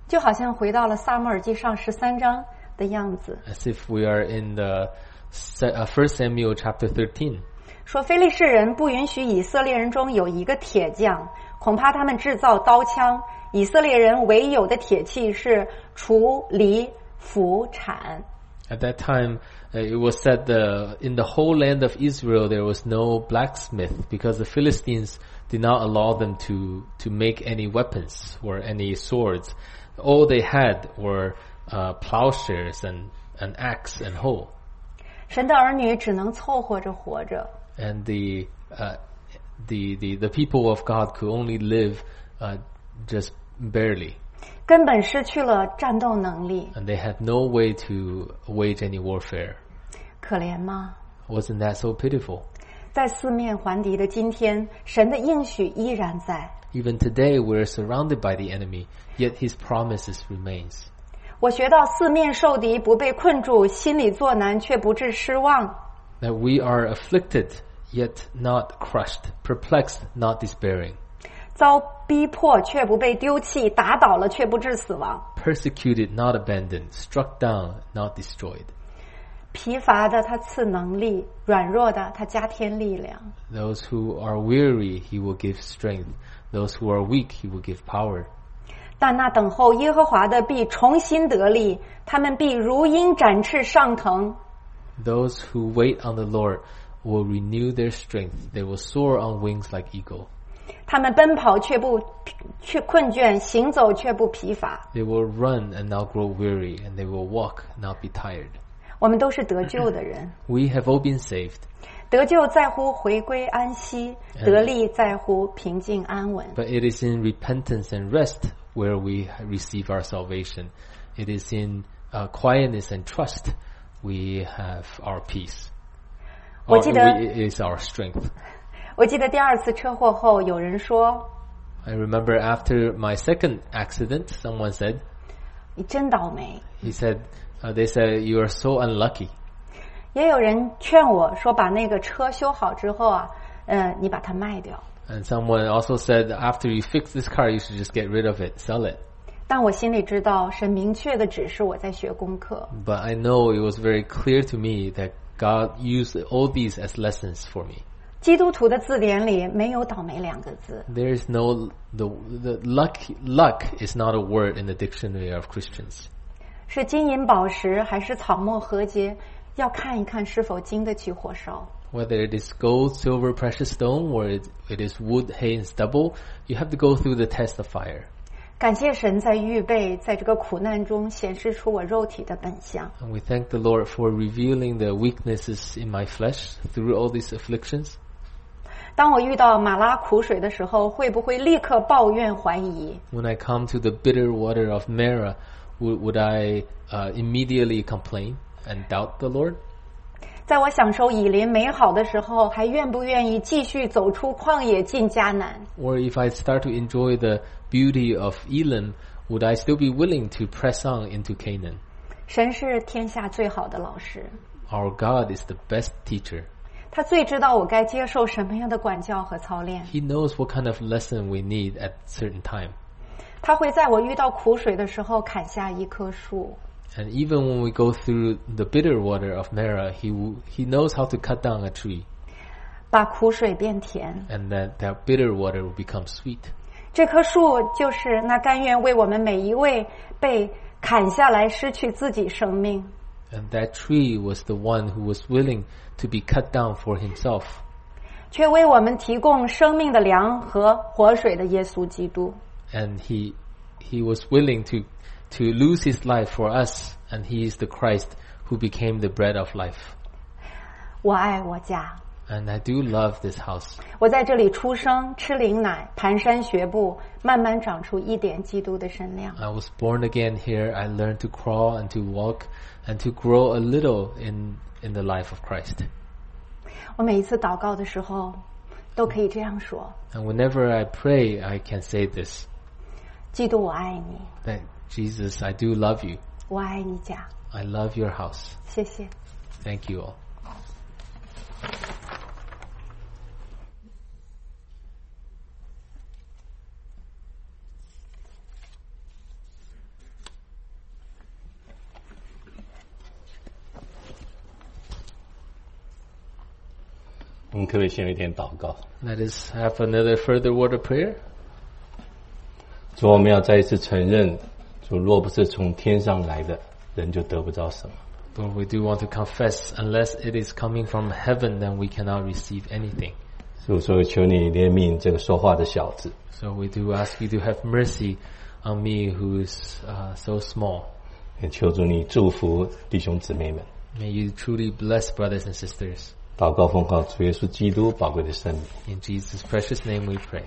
Speaker 1: 就好像回到了撒母耳记上十三章的样子。
Speaker 2: As if we are in the uh, First Samuel chapter thirteen.
Speaker 1: 说非利士人不允许以色列人中有一个铁匠，恐怕他们制造刀枪。以色列人唯有的铁器是锄、犁、斧、铲。
Speaker 2: At that time, uh, it was said the, in the whole land of Israel there was no blacksmith because the Philistines did not allow them to, to make any weapons or any swords. All they had were uh, plowshares and an axe and hoe.
Speaker 1: 神的儿女只能凑合着活着。
Speaker 2: And the, uh, the, the, the people of God could only live uh, just barely.
Speaker 1: 根本失去了战斗能力。
Speaker 2: And they had no way to wage any warfare.
Speaker 1: 可怜吗？
Speaker 2: Wasn't that so pitiful?
Speaker 1: 在四面环敌的今天，神的应许依然在。
Speaker 2: Even today we're surrounded by the enemy, yet his promises remains.
Speaker 1: 我学到四面受敌，不被困住，心里作难，却不致失望。
Speaker 2: That we are afflicted, yet not crushed, perplexed, not despairing.
Speaker 1: 遭逼迫却不被丢弃，打倒了却不致死亡。
Speaker 2: Persecuted, not abandoned, struck down, not destroyed.
Speaker 1: 疲乏的他赐能力，软弱的他加添力量。
Speaker 2: Those who are weary, he will give strength. Those who are weak, he will give power.
Speaker 1: 但那等候耶和华的必重新得力，他们必如鹰展翅上腾。
Speaker 2: Those who wait on the Lord will renew their strength. They will soar on wings like eagle.
Speaker 1: 他们奔跑却不却困倦，行走却不疲乏。
Speaker 2: They will run and not grow weary, and they will walk, not be tired.
Speaker 1: 我们都是得救的人，
Speaker 2: We have all been saved,
Speaker 1: 得救在乎回归安息，得力在乎平静安稳。
Speaker 2: but it is in repentance and rest where we receive our salvation. It is in uh, quietness and trust we have our peace.
Speaker 1: 我
Speaker 2: Or
Speaker 1: 记得
Speaker 2: we, it is our strength.
Speaker 1: 我记得第二次车祸后，有人说
Speaker 2: I remember after my second accident, someone said,
Speaker 1: 你真倒霉。
Speaker 2: he said, uh, they said, you are so unlucky.
Speaker 1: 也有人劝我说，把那个车修好之后啊，呃，你把它卖掉。
Speaker 2: And someone also said, after you fix this car, you should just get rid of it, sell it.
Speaker 1: 但我心里知道，神明确的指示我在学功课。
Speaker 2: But I know it was very clear to me that God used all these as lessons for me.
Speaker 1: 基督徒的字典里没有倒霉两个字。
Speaker 2: There is no, the, the luck, luck is not a word in the dictionary of Christians.
Speaker 1: 是金银宝石还是草木禾秸，要看一看是否经得起火烧。
Speaker 2: Whether it is gold, silver, precious stone, or it, it is wood, hay, and stubble, you have to go through the test of fire.
Speaker 1: 感谢神在预备，在这个苦难中显示出我肉体的本相。
Speaker 2: And we thank the Lord for revealing the weaknesses in my flesh through all these afflictions.
Speaker 1: 当我遇到马拉苦水的时候，会不会立刻抱怨怀疑？
Speaker 2: When I come to the bitter water of Marah, would, would I uh, immediately complain and doubt the Lord?
Speaker 1: 在我享受以林美好的时候，还愿不愿意继续走出旷野进迦南？
Speaker 2: Or if I start to enjoy the beauty of Elim, would I still be willing to press on into Canaan?
Speaker 1: 神是天下最好的老师，
Speaker 2: Our God is the best teacher.
Speaker 1: 他最知道我该接受什么样的管教和操练。
Speaker 2: He knows what kind of lesson we need at certain time.
Speaker 1: 他会在我遇到苦水的时候砍下一棵树。
Speaker 2: And even when we go through the bitter water of Marah, he, w- he knows how to cut down a tree.
Speaker 1: 把苦水变甜。
Speaker 2: And that, that bitter water will become sweet.
Speaker 1: 这棵树就是那甘愿为我们每一位被砍下来失去自己生命，
Speaker 2: And that tree was the one who was willing to be cut down for himself.
Speaker 1: 却为我们提供生命的粮和活水的耶稣基督。
Speaker 2: And he, he was willing to, to lose his life for us. And he is the Christ who became the bread of life.
Speaker 1: 我爱我家，
Speaker 2: And I do love this house.
Speaker 1: 我在这里出生，吃灵奶，蹒跚学步，慢慢长出一点基督的身量。
Speaker 2: I was born again here. I learned to crawl and to walk and to grow a little in, in the life of Christ.
Speaker 1: 我每一次祷告的时候，都可以这样说：
Speaker 2: And whenever I pray, I can say this,
Speaker 1: 基督，我爱你，
Speaker 2: that Jesus, I do love you.
Speaker 1: 我爱你家。
Speaker 2: I love your house.
Speaker 1: 谢谢。
Speaker 2: Thank you all.
Speaker 3: 我们可不可以先有一点祷告？
Speaker 2: Let us have another further word of prayer.
Speaker 3: 主，我们要再一次承认，主若不是从天上来的，人就得不着什么。
Speaker 2: Lord, we do want to confess, unless it is coming from heaven, then we cannot receive anything.
Speaker 3: 主，所以求你怜悯这个说话的小子，
Speaker 2: So we do ask you to have mercy on me who is uh, so small.
Speaker 3: 也求主你祝福弟兄姊妹们。
Speaker 2: May you truly bless brothers and sisters.
Speaker 3: 祷告奉靠主耶稣基督宝贵的圣名。
Speaker 2: In Jesus' precious name we pray.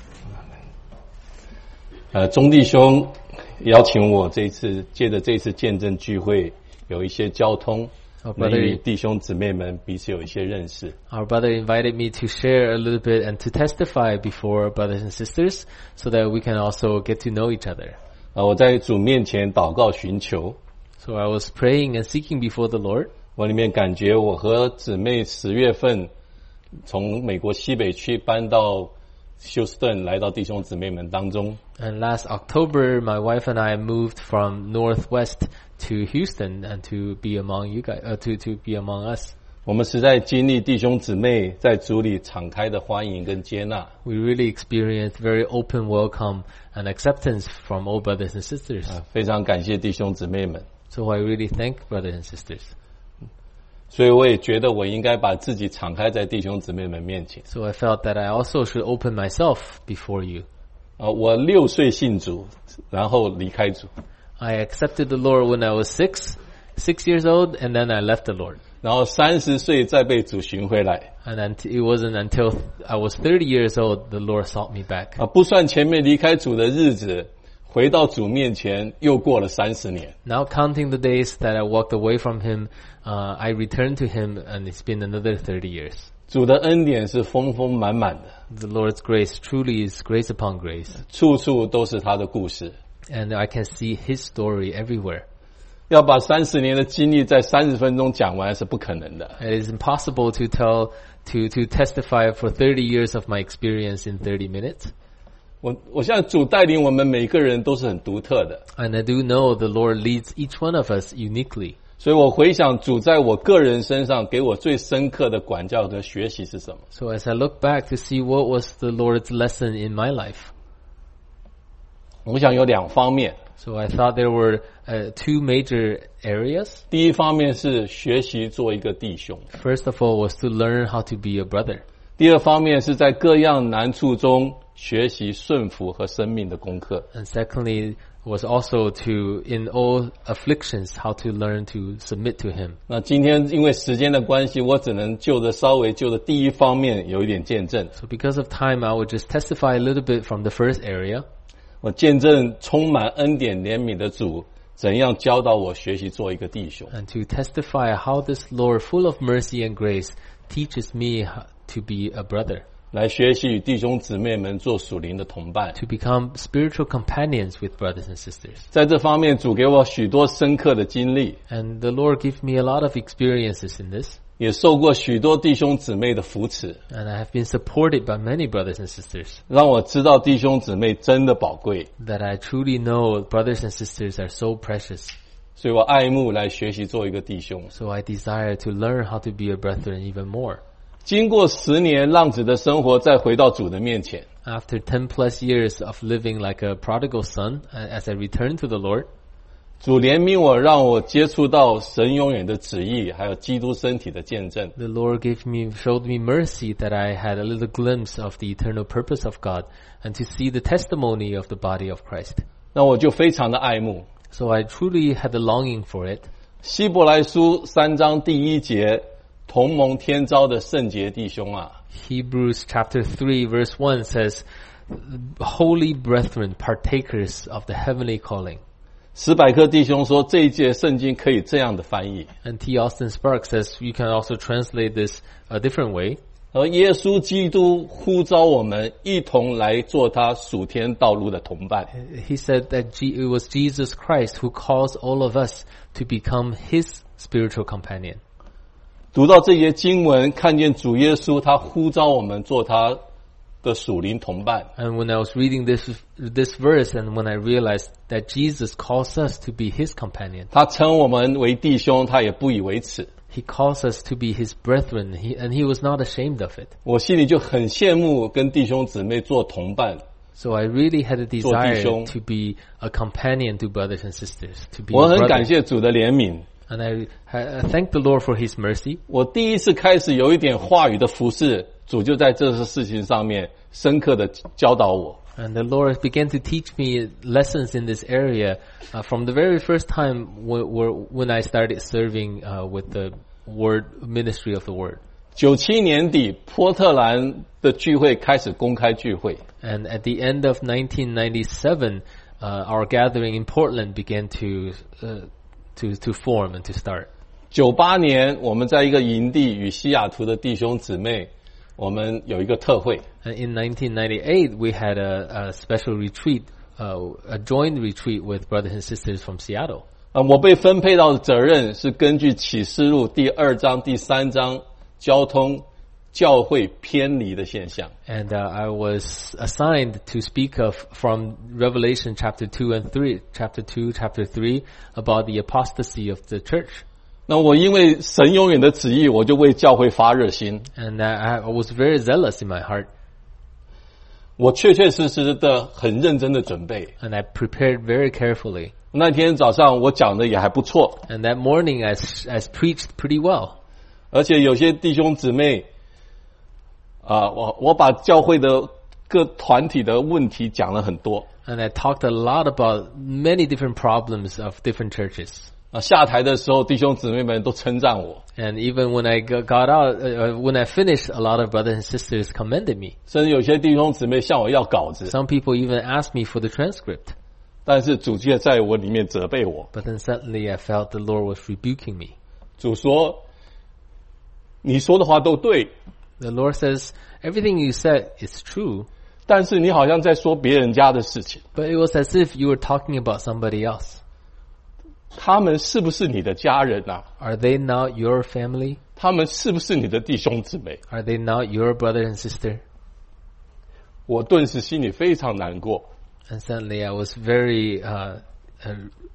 Speaker 3: 呃，钟弟兄邀请我这一次借着这一次见证聚会，有一些交通，
Speaker 2: Our
Speaker 3: 能与
Speaker 2: brother,
Speaker 3: 弟兄姊妹们彼此有一些认识。
Speaker 2: our brother invited me to share a little bit and to testify before brothers and sisters so that we can also get to know each other.
Speaker 3: 啊，我在主面前祷告寻求，
Speaker 2: So I was praying and seeking before the Lord.
Speaker 3: 我里面感觉我和姊妹十月份从美国西北区搬到休斯顿，来到弟兄姊妹们当中。
Speaker 2: And last October, my wife and I moved from Northwest to Houston and to be among you guys, uh, to, to be among us.
Speaker 3: 我们实在经历弟兄姊妹在主里敞开的欢迎跟接纳，
Speaker 2: We really experienced very open welcome and acceptance from all brothers and sisters.
Speaker 3: 啊，非常感谢弟兄姊妹们。
Speaker 2: So I really thank brothers and sisters.
Speaker 3: 所以我也觉得我应该把自己敞开在弟兄姊妹们面前。
Speaker 2: So I felt that I also should open myself before you.
Speaker 3: 啊，我六岁信主，然后离开主，
Speaker 2: I accepted the Lord when I was six, six years old, and then I left the Lord.
Speaker 3: 然后三十岁再被主寻回来。
Speaker 2: And then it wasn't until I was thirty years old the Lord sought me back.
Speaker 3: 啊，不算前面离开主的日子，回到主面前又过了三十年。
Speaker 2: Now counting the days that I walked away from Him, uh, I returned to Him, and it's been another thirty years.
Speaker 3: 主的恩典是丰丰满满的，
Speaker 2: The Lord's grace truly is grace upon grace.
Speaker 3: 处处都是他的故事。
Speaker 2: And I can see His story everywhere.
Speaker 3: 要把三十年的经历在三十分钟讲完是不可能的。
Speaker 2: It is impossible to tell, to, to testify for thirty years of my experience in thirty minutes.
Speaker 3: 我我现在主带领我们每个人都是很独特的，
Speaker 2: And I do know the Lord leads each one of us uniquely.
Speaker 3: 所以我回想主在我个人身上给我最深刻的管教和学习是什么？
Speaker 2: So as I look back to see what was the Lord's lesson in my life,
Speaker 3: 我想有两方面。
Speaker 2: so I thought there were uh, two major areas.
Speaker 3: 第一方面是学习做一个弟兄，
Speaker 2: First of all was to learn how to be a brother.
Speaker 3: 第二方面是在各样难处中学习顺服和生命的功课。
Speaker 2: And secondly was also to, in all afflictions, how to learn to submit to Him.
Speaker 3: 那今天因为时间的关系，我只能就着稍微就着第一方面有一点见证。
Speaker 2: So because of time, I would just testify a little bit from the first area.
Speaker 3: 我见证充满恩典怜悯的主怎样教导我学习做一个弟兄。
Speaker 2: And to testify how this Lord, full of mercy and grace, teaches me how to be a brother,
Speaker 3: 来学习与弟兄姊妹们做属灵的同伴。
Speaker 2: to become spiritual companions with brothers and sisters.
Speaker 3: 在这方面，主给我许多深刻的经历，
Speaker 2: And the Lord gave me a lot of experiences in this.
Speaker 3: 也受过许多弟兄姊妹的扶持，
Speaker 2: And I have been supported by many brothers and sisters,
Speaker 3: 让我知道弟兄姊妹真的宝贵，
Speaker 2: that I truly know brothers and sisters are so precious.
Speaker 3: 所以我爱慕来学习做一个弟兄。
Speaker 2: So I desire to learn how to be a brethren even more.
Speaker 3: 经过十年浪子的生活，再回到主的面前，
Speaker 2: After ten plus years of living like a prodigal son, as I return to the Lord,
Speaker 3: 主怜悯我，让我接触到神永远的旨意，还有基督身体的见证。
Speaker 2: the Lord gave me, showed me mercy that I had a little glimpse of the eternal purpose of God and to see the testimony of the body of Christ.
Speaker 3: 那我就非常的爱慕。
Speaker 2: So I truly had a longing for it.
Speaker 3: 希伯来书三章第一节，同蒙天召的圣洁弟兄啊，
Speaker 2: Hebrews chapter three verse one says, Holy brethren, partakers of the heavenly calling.
Speaker 3: 史百克弟兄说这一节圣经可以这样的翻译，
Speaker 2: And T. Austin Sparks says you can also translate this a different way.
Speaker 3: 而耶稣基督呼召我们一同来做他属天道路的同伴。
Speaker 2: He said that G- it was Jesus Christ who calls all of us to become His spiritual companion.
Speaker 3: 读到这些经文，看见主耶稣他呼召我们做他的属灵同伴，
Speaker 2: And when I was reading this this verse and when I realized that Jesus calls us to be His companion,
Speaker 3: 他称我们为弟兄，他也不以为耻。
Speaker 2: He calls us to be His brethren, he, and He was not ashamed of it.
Speaker 3: 我心里就很羡慕跟弟兄姊妹做同伴。
Speaker 2: So I really had a
Speaker 3: 做弟
Speaker 2: desire
Speaker 3: 兄。
Speaker 2: to be a companion to brothers and sisters, to be
Speaker 3: 我
Speaker 2: a
Speaker 3: 很感
Speaker 2: brother.
Speaker 3: 谢主的怜悯。
Speaker 2: And I, I thank the Lord for His mercy.
Speaker 3: 我第一次开始有一点话语的服事，主就在这些事情上面深刻的教导我。
Speaker 2: And the Lord began to teach me lessons in this area uh, from the very first time w- w- when I started serving uh, with the word ministry of the word.
Speaker 3: 九七年底，波特兰的聚会开始公开聚会。
Speaker 2: And at the end of nineteen ninety-seven, uh, our gathering in Portland began to uh, to to form and to start.
Speaker 3: 九八年，我们在一个营地与西雅图的弟兄姊妹，我们有一个特会。
Speaker 2: And in nineteen ninety-eight, we had a, a special retreat, uh, a joint retreat with brothers and sisters from Seattle.
Speaker 3: 呃，我被分配到的责任是根据启示录第二章、第三章交通教会偏离的现象。
Speaker 2: And uh, I was assigned to speak of from Revelation chapter two and three, chapter two, chapter three, about the apostasy of the church.
Speaker 3: 那我因为神永远的旨意，我就为教会发热心。
Speaker 2: And uh, I was very zealous in my heart.
Speaker 3: 我确确实实的很认真的准备。
Speaker 2: And I prepared very carefully.
Speaker 3: 那天早上我讲的也还不错，
Speaker 2: And that morning I, I preached pretty well.
Speaker 3: 而且有些弟兄姊妹，啊、我我把教会的各团体的问题讲了很多。
Speaker 2: And I talked a lot about many different problems of different churches.
Speaker 3: 啊，下台的时候，弟兄姊妹们都称赞我，
Speaker 2: And even when I go- got out, uh, when I finished, a lot of brothers and sisters commended me.
Speaker 3: 甚至有些弟兄姊妹向我要稿子，
Speaker 2: Some people even asked me for the transcript.
Speaker 3: 但是主却在我里面责备我。
Speaker 2: But then suddenly I felt the Lord was rebuking me.
Speaker 3: 主说：“你说的话都对，
Speaker 2: The Lord says, everything you said is true,
Speaker 3: 但是你好像在说别人家的事情。
Speaker 2: but it was as if you were talking about somebody else.
Speaker 3: 他们是不是你的家人啊？
Speaker 2: Are they not your family?
Speaker 3: 他们是不是你的弟兄姊妹？”
Speaker 2: Are they not your brother and sister?
Speaker 3: 我顿时心里非常难过。
Speaker 2: And suddenly I was very uh, uh,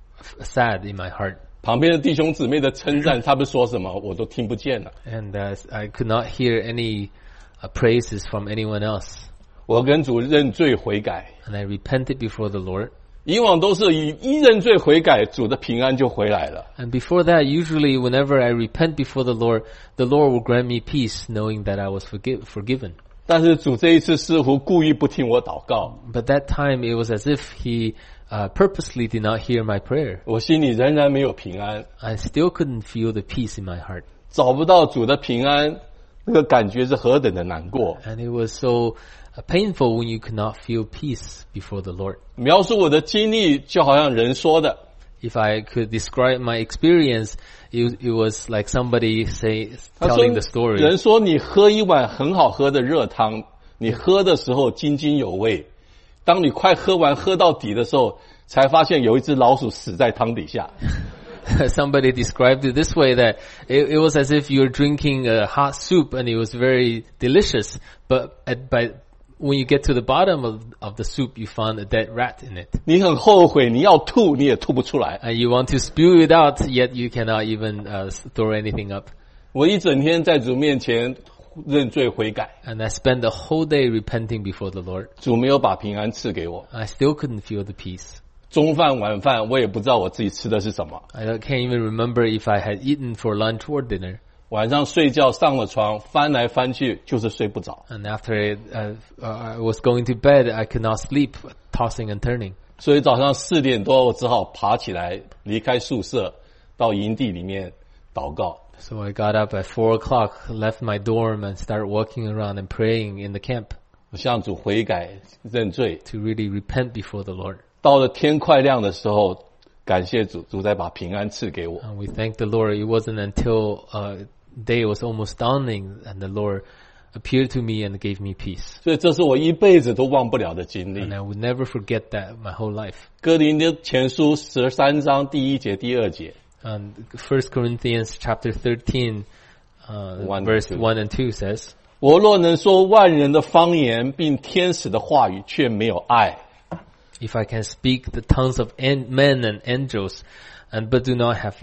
Speaker 2: sad in my heart.
Speaker 3: 旁边的弟兄姊妹的称赞，他们说什么我都听不见了。
Speaker 2: And uh, I could not hear any uh, praises from anyone else.
Speaker 3: 我跟主认罪悔改，
Speaker 2: And I repented before the Lord.
Speaker 3: 以往都是以一认罪悔改，主的平安就回来了。
Speaker 2: And before that, usually whenever I repent before the Lord, the Lord will grant me peace knowing that I was forgive, forgiven.
Speaker 3: 但是主这一次似乎故意不听我祷告，
Speaker 2: But that time it was as if He uh, purposely did not hear my prayer.
Speaker 3: 我心里仍然没有平安，
Speaker 2: I still couldn't feel the peace in my heart.
Speaker 3: 找不到主的平安，那个感觉是何等的难过。
Speaker 2: And it was so uh, painful when you could not feel peace before the Lord.
Speaker 3: 描述我的经历，就好像人说的，
Speaker 2: If I could describe my experience, it, it was like somebody say
Speaker 3: 他说
Speaker 2: telling the story.
Speaker 3: 人说你喝一碗很好喝的热汤，你喝的时候津津有味，当你快喝完喝到底的时候，才发现有一只老鼠死在汤底下。
Speaker 2: Somebody described it this way, that it, it was as if you were drinking a hot soup and it was very delicious, but at, by, when you get to the bottom of, of the soup, you found a dead rat in it.
Speaker 3: 你很后悔，你要吐你也吐不出来。
Speaker 2: And you want to spew it out, yet you cannot even uh, throw anything up.
Speaker 3: 我一整天在主面前认罪悔改，
Speaker 2: And I spent the whole day repenting before the Lord.
Speaker 3: 主没有把平安赐给我。
Speaker 2: I still couldn't feel the peace.
Speaker 3: 中饭晚饭我也不知道我自己吃的是什么。
Speaker 2: I don't- can't even remember if I had eaten for lunch or dinner.
Speaker 3: 晚上睡觉上了床，翻来翻去就是睡不着。
Speaker 2: And after it, uh, uh, I was going to bed, I could not sleep, tossing and turning.
Speaker 3: 所以早上四点多，我只好爬起来离开宿舍，到营地里面祷告。
Speaker 2: So I got up at four o'clock, left my dorm, and started walking around and praying in the camp
Speaker 3: 我向主悔改认罪。
Speaker 2: to really repent before the Lord.
Speaker 3: 到了天快亮的时候，感谢主，主再把平安赐给我。
Speaker 2: And we thank the Lord. It wasn't until uh, day was almost dawning and the Lord appeared to me and gave me peace.
Speaker 3: 所以这是我一辈子都忘不了的经历
Speaker 2: And。I would never forget that my whole life.
Speaker 3: 哥林多前书十三章第一节、第二节，
Speaker 2: And First Corinthians chapter thirteen, uh,
Speaker 3: One and
Speaker 2: verse
Speaker 3: two.
Speaker 2: one and two says,
Speaker 3: 我若能说万人的方言，并天使的话语，却没有爱，
Speaker 2: If I can speak the tongues of en- men and angels, and but do not have love,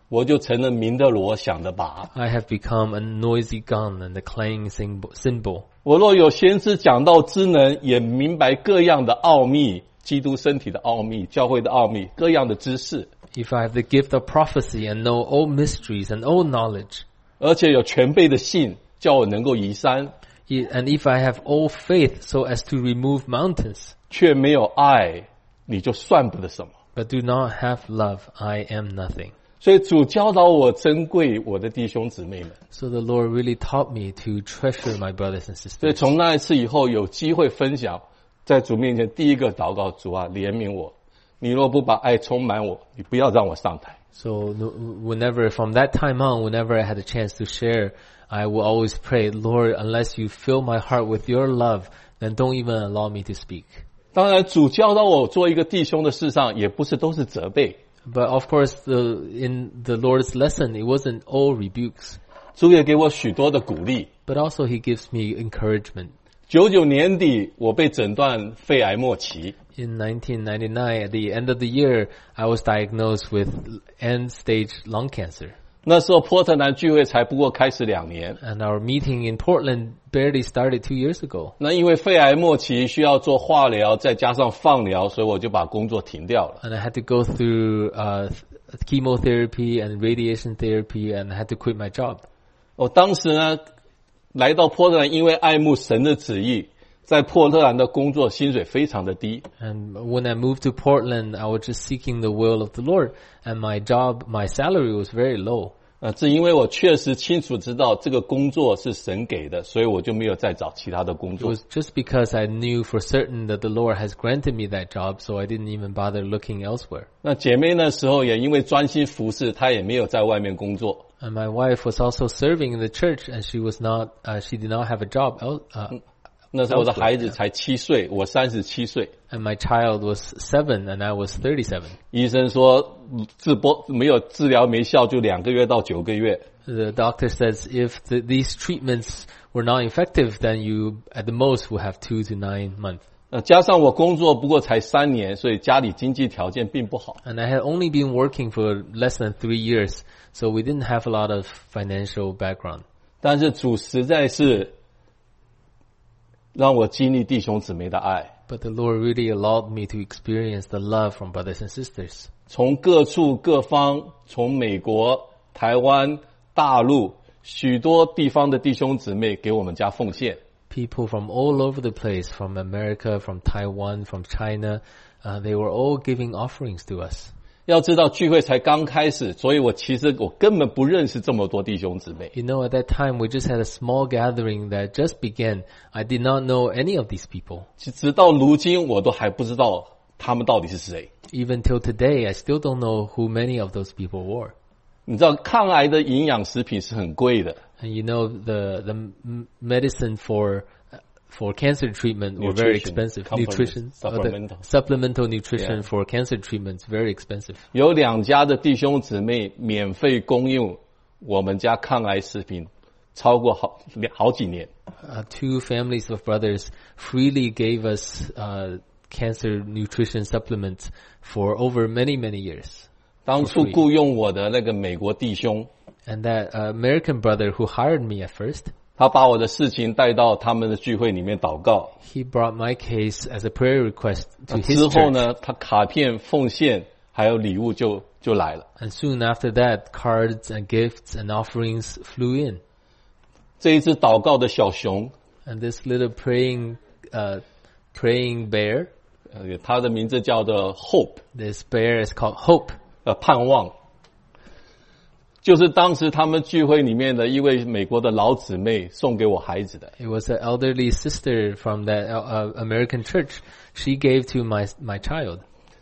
Speaker 3: 我就成了鸣的锣，响的钹。
Speaker 2: I have become a noisy gun and a clanging cymbal.
Speaker 3: 我若有先知讲道之能，也明白各样的奥秘，基督身体的奥秘，教会的奥秘，各样的知识，
Speaker 2: If I have the gift of prophecy and know all mysteries and all knowledge,
Speaker 3: 而且有全备的信，叫我能够移山，
Speaker 2: and if I have all faith so as to remove mountains,
Speaker 3: 却没有爱，你就算不得什么。
Speaker 2: but do not have love, I am nothing.
Speaker 3: 所以主教导我珍贵我的弟兄姊妹们。
Speaker 2: So the Lord really taught me to treasure my brothers and
Speaker 3: 所以
Speaker 2: sisters.
Speaker 3: 从那一次以后，有机会分享，在主面前第一个祷告，主啊，怜悯我。你若不把爱充满我，你不要让我上台。
Speaker 2: So no- whenever, from that time on, whenever I had a chance to share, I will always pray, Lord, unless you fill my heart with your love, then don't even allow me to speak.
Speaker 3: 当然，主教导我做一个弟兄的事上，也不是都是责备。
Speaker 2: But of course, the, in the Lord's lesson, it wasn't all rebukes,
Speaker 3: 主也给我许多的鼓励。
Speaker 2: but also He gives me encouragement.
Speaker 3: 九九年底，我被诊断肺癌末期，
Speaker 2: In nineteen ninety-nine, at the end of the year, I was diagnosed with end-stage lung cancer.
Speaker 3: 那时候波特兰聚会才不过开始两年。
Speaker 2: And our meeting in Portland barely started two years ago.
Speaker 3: 那因为肺癌末期需要做化疗，再加上放疗，所以我就把工作停掉了。
Speaker 2: And I had to go through uh, chemotherapy and radiation therapy, and I had to quit my job.
Speaker 3: 我当时呢，来到波特兰，因为爱慕神的旨意，在波特兰的工作薪水非常的低。
Speaker 2: And when I moved to Portland, I was just seeking the will of the Lord, and my job, my salary was very low.
Speaker 3: 呃，正因为我确实清楚知道这个工作是神给的，所以我就没有再找其他的工
Speaker 2: It
Speaker 3: 作。
Speaker 2: was just because I knew for certain that the Lord has granted me that job, so I didn't even bother looking elsewhere.
Speaker 3: 那姐妹那时候也因为专心服侍，她也没有在外面工作。
Speaker 2: And my wife was also serving in the church, and she was not, uh, she did not have a job. el- Uh,
Speaker 3: 那时候我的孩子才七岁，我三十七岁。
Speaker 2: and my child was seven, and I was thirty-seven.
Speaker 3: 医生说治波没有治疗没效，就两个月到九个月。
Speaker 2: The doctor says if the, these treatments were not effective, then you, at the most, will have two to nine months.
Speaker 3: 呃，加上我工作不过才三年，所以家里经济条件并不好。
Speaker 2: And I had only been working for less than three years, so we didn't have a lot of financial background.
Speaker 3: 但是主实在是让我经历弟兄姊妹的爱，
Speaker 2: But the Lord really allowed me to experience the love from brothers and sisters.
Speaker 3: 从各处各方，从美国、台湾、大陆许多地方的弟兄姊妹给我们家奉献。
Speaker 2: People from all over the place, from America, from Taiwan, from China, uh, they were all giving offerings to us.
Speaker 3: 要知道聚会才刚开始，所以我其实我根本不认识这么多弟兄姊妹。
Speaker 2: You know, at that time, we just had a small gathering that just began. I did not know any of these people.
Speaker 3: 直到如今，我都还不知道他们到底是谁。
Speaker 2: Even till today, I still don't know who many of those people were.
Speaker 3: 你知道，抗癌的营养食品是很贵的。
Speaker 2: And you know, the the m- medicine for for cancer treatment were very
Speaker 3: Nutrition,
Speaker 2: expensive.
Speaker 3: complements,
Speaker 2: Nutrition, uh, the
Speaker 3: supplemental.
Speaker 2: supplemental nutrition
Speaker 3: Yeah.
Speaker 2: for cancer treatment is very expensive.
Speaker 3: 有两家的弟兄姊妹免费供应我们家抗癌食品，超过好好几年。
Speaker 2: Uh, two families of brothers freely gave us uh, cancer nutrition supplements for over many many years.
Speaker 3: 当初雇佣我的那个美国弟兄，
Speaker 2: And that uh, American brother who hired me at first,
Speaker 3: 他把我的事情带到他们的聚会里面祷告。
Speaker 2: he brought my case as a prayer request to
Speaker 3: 之
Speaker 2: his
Speaker 3: 后
Speaker 2: church.
Speaker 3: 呢，他卡片、奉献还有礼物就就来了。
Speaker 2: And soon after that, cards and gifts and offerings flew in.
Speaker 3: 这一只祷告的小熊，
Speaker 2: And this little praying, uh, praying bear,
Speaker 3: 呃，它的名字叫做 Hope，
Speaker 2: this bear is called Hope.
Speaker 3: 呃，盼望。就是当时他们聚会里面的一位美国的老姊妹送给我孩子的。
Speaker 2: It was an elderly sister from that uh, American church. She gave to my my child.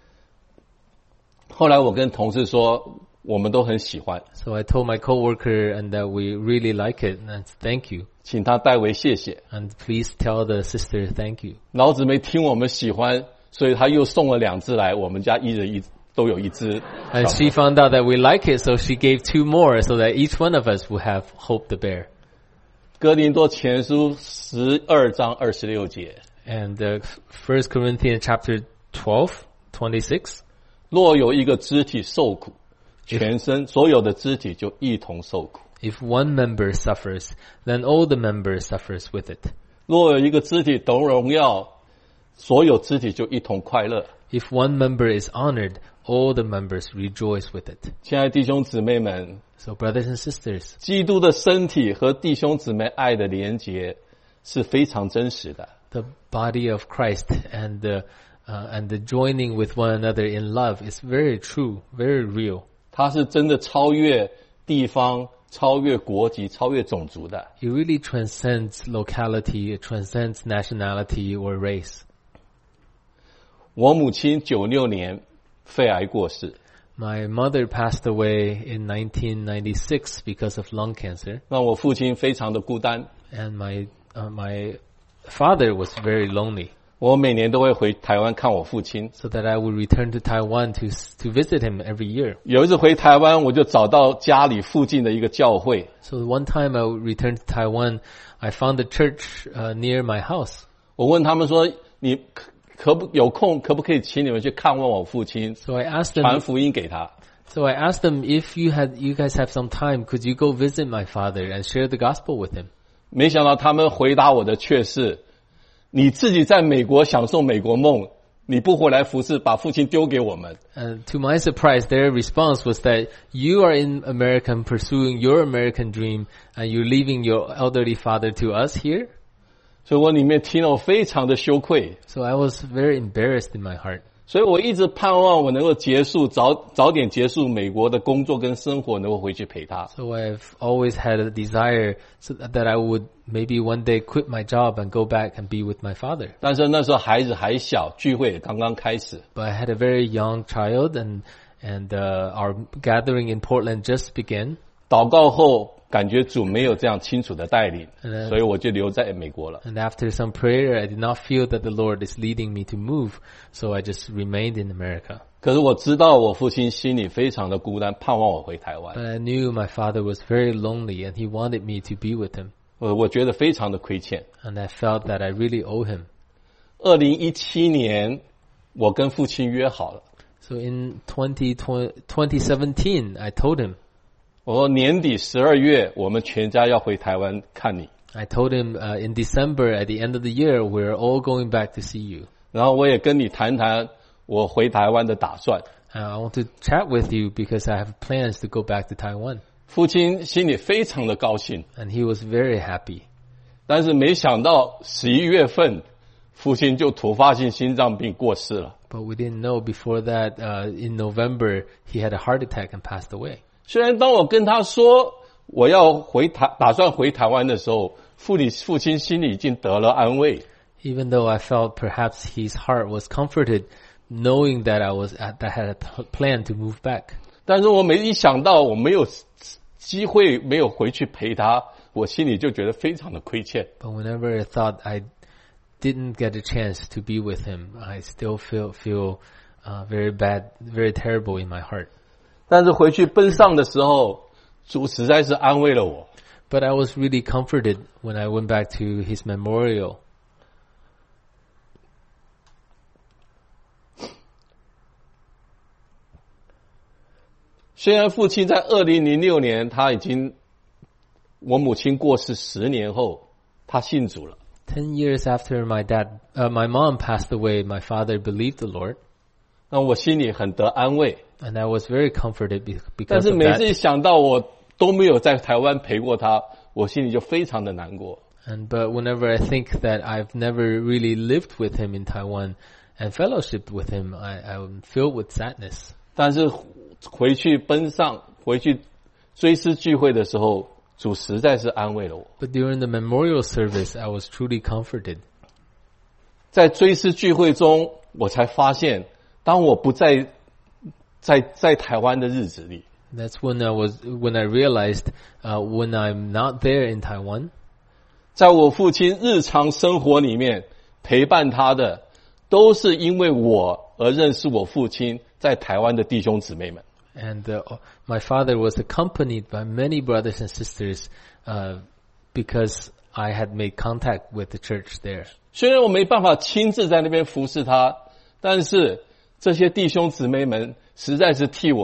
Speaker 3: 后来我跟同事说，我们都很喜欢，
Speaker 2: So I told my coworker and that we really like it and thank you.
Speaker 3: 请他代为谢谢。
Speaker 2: And please tell the sister thank you.
Speaker 3: 老姊妹听我们喜欢，所以她又送了两只来，我们家一人一都有一只。
Speaker 2: And she found out that we like it, so she gave two more so that each one of us will have Hope the bear.
Speaker 3: 哥林多前书十二章二十六节，
Speaker 2: And uh, First Corinthians chapter twelve, twenty-six.
Speaker 3: 若有一个肢体受苦， 全身所有的肢体就一同受苦。
Speaker 2: If one member suffers, then all the members suffers with it.
Speaker 3: 若有一个肢体得荣耀，所有肢体就一同快乐。
Speaker 2: If one member is honored, all the members rejoice with it.
Speaker 3: 亲爱的弟兄姊妹们，
Speaker 2: So brothers and sisters,
Speaker 3: 基督的身体和弟兄姊妹爱的连结是非常真实的。
Speaker 2: the body of Christ and the uh, and the joining with one another in love is very true, very real.
Speaker 3: 它是真的超越地方、超越国籍、超越种族的。
Speaker 2: It really transcends locality, it transcends nationality or race.
Speaker 3: 我母亲九六年肺癌过世，
Speaker 2: My mother passed away in nineteen ninety-six because of lung cancer,
Speaker 3: 让我父亲非常的孤单。
Speaker 2: and my uh, my father was very lonely.
Speaker 3: 我每年都会回台湾看我父亲。
Speaker 2: So that I would return to Taiwan to to visit him every year.
Speaker 3: 有一次回台湾，我就找到家里附近的一个教会，
Speaker 2: So one time I returned to Taiwan, I found a church uh, near my house.
Speaker 3: 我问他们说：“你可可不有空，可不可以请你们去看望我父亲，
Speaker 2: So I asked them.
Speaker 3: 传福音给他？”
Speaker 2: So I asked them if you had, you guys have some time, could you go visit my father and share the gospel with him?
Speaker 3: 没想到他们回答我的却是：“你自己在美国享受美国梦，你不回来服侍，把父亲丢给我们。”
Speaker 2: And to my surprise, their response was that you are in America and pursuing your American dream, and you're leaving your elderly father to us here.
Speaker 3: 所以我里面听了，我非常的羞愧。
Speaker 2: So I was very embarrassed in my heart.
Speaker 3: 所以我一直盼望我能够结束早早点结束美国的工作跟生活，能够回去陪他。
Speaker 2: So I've always had a desire so that I would maybe one day quit my job and go back and be with my father.
Speaker 3: 但是那时候孩子还小，聚会也刚刚开始。
Speaker 2: But I had a very young child, and and uh, our gathering in Portland just began.
Speaker 3: 祷告后，感觉主没有这样清楚的带领，
Speaker 2: And, uh,
Speaker 3: 所以我就留在美国了。
Speaker 2: And after some prayer, I did not feel that the Lord is leading me to move, so I just remained in America.
Speaker 3: 可是我知道我父亲心里非常的孤单，盼望我回台湾。
Speaker 2: But I knew my father was very lonely, and he wanted me to be with him.
Speaker 3: 我我觉得非常的亏欠。
Speaker 2: And I felt that I really owe him.
Speaker 3: 二零一七年，我跟父亲约好了，
Speaker 2: So in twenty seventeen, I told him,
Speaker 3: 我说年底十二月，我们全家要回台湾看你。
Speaker 2: I told him uh, in December, at the end of the year, we're all going back to see you.
Speaker 3: 然后我也跟你谈谈我回台湾的打算。
Speaker 2: Uh, I want to chat with you because I have plans to go back to Taiwan.
Speaker 3: 父亲心里非常的高兴，
Speaker 2: And he was very happy.
Speaker 3: 但是没想到十一月份，父亲就突发性心脏病过世了。
Speaker 2: But we didn't know before that, uh, in November, he had a heart attack and passed away.
Speaker 3: 虽然当我跟他说我要回台，打算回台湾的时候，父里父亲心里已经得了安慰。
Speaker 2: Even though I felt perhaps his heart was comforted, knowing that I was at, that I had a p- plan to move back.
Speaker 3: 但是我每一想到我没有机会，没有回去陪他，我心里就觉得非常的亏欠。
Speaker 2: But whenever I thought I didn't get a chance to be with him, I still feel feel uh, very bad, very terrible in my heart.
Speaker 3: 但是回去奔丧的时候，主实在是安慰了我。
Speaker 2: But I was really comforted when I went back to his memorial.
Speaker 3: 虽然父亲在二零零六年，他已经我母亲过世十年后，他信主了。
Speaker 2: Ten years after my dad, uh, my mom passed away, my father believed the Lord,
Speaker 3: 那我心里很得安慰。
Speaker 2: and I was very comforted be-
Speaker 3: 但
Speaker 2: because
Speaker 3: 是
Speaker 2: of
Speaker 3: 每次
Speaker 2: that.
Speaker 3: 想到我都没有在台湾陪过他，我心里就非常的难过。
Speaker 2: And but whenever I think that I've never really lived with him in Taiwan and fellowshiped with him, I, I'm filled with sadness.
Speaker 3: 但是回去奔丧，回去追思聚会的时候，主实在是安慰了我。
Speaker 2: But during the memorial service, I was truly comforted.
Speaker 3: 在追思聚会中，我才发现，当我不在在在台湾的日子里，
Speaker 2: That's when I was when I realized uh, when I'm not there in Taiwan,
Speaker 3: 在我父亲日常生活里面陪伴他的，都是因为我而认识我父亲在台湾的弟兄姊妹们。
Speaker 2: and uh, my father was accompanied by many brothers and sisters uh, because I had made contact with the church there.
Speaker 3: 虽然我没办法亲自在那边服侍他，但是这些弟兄姊妹们实在是替我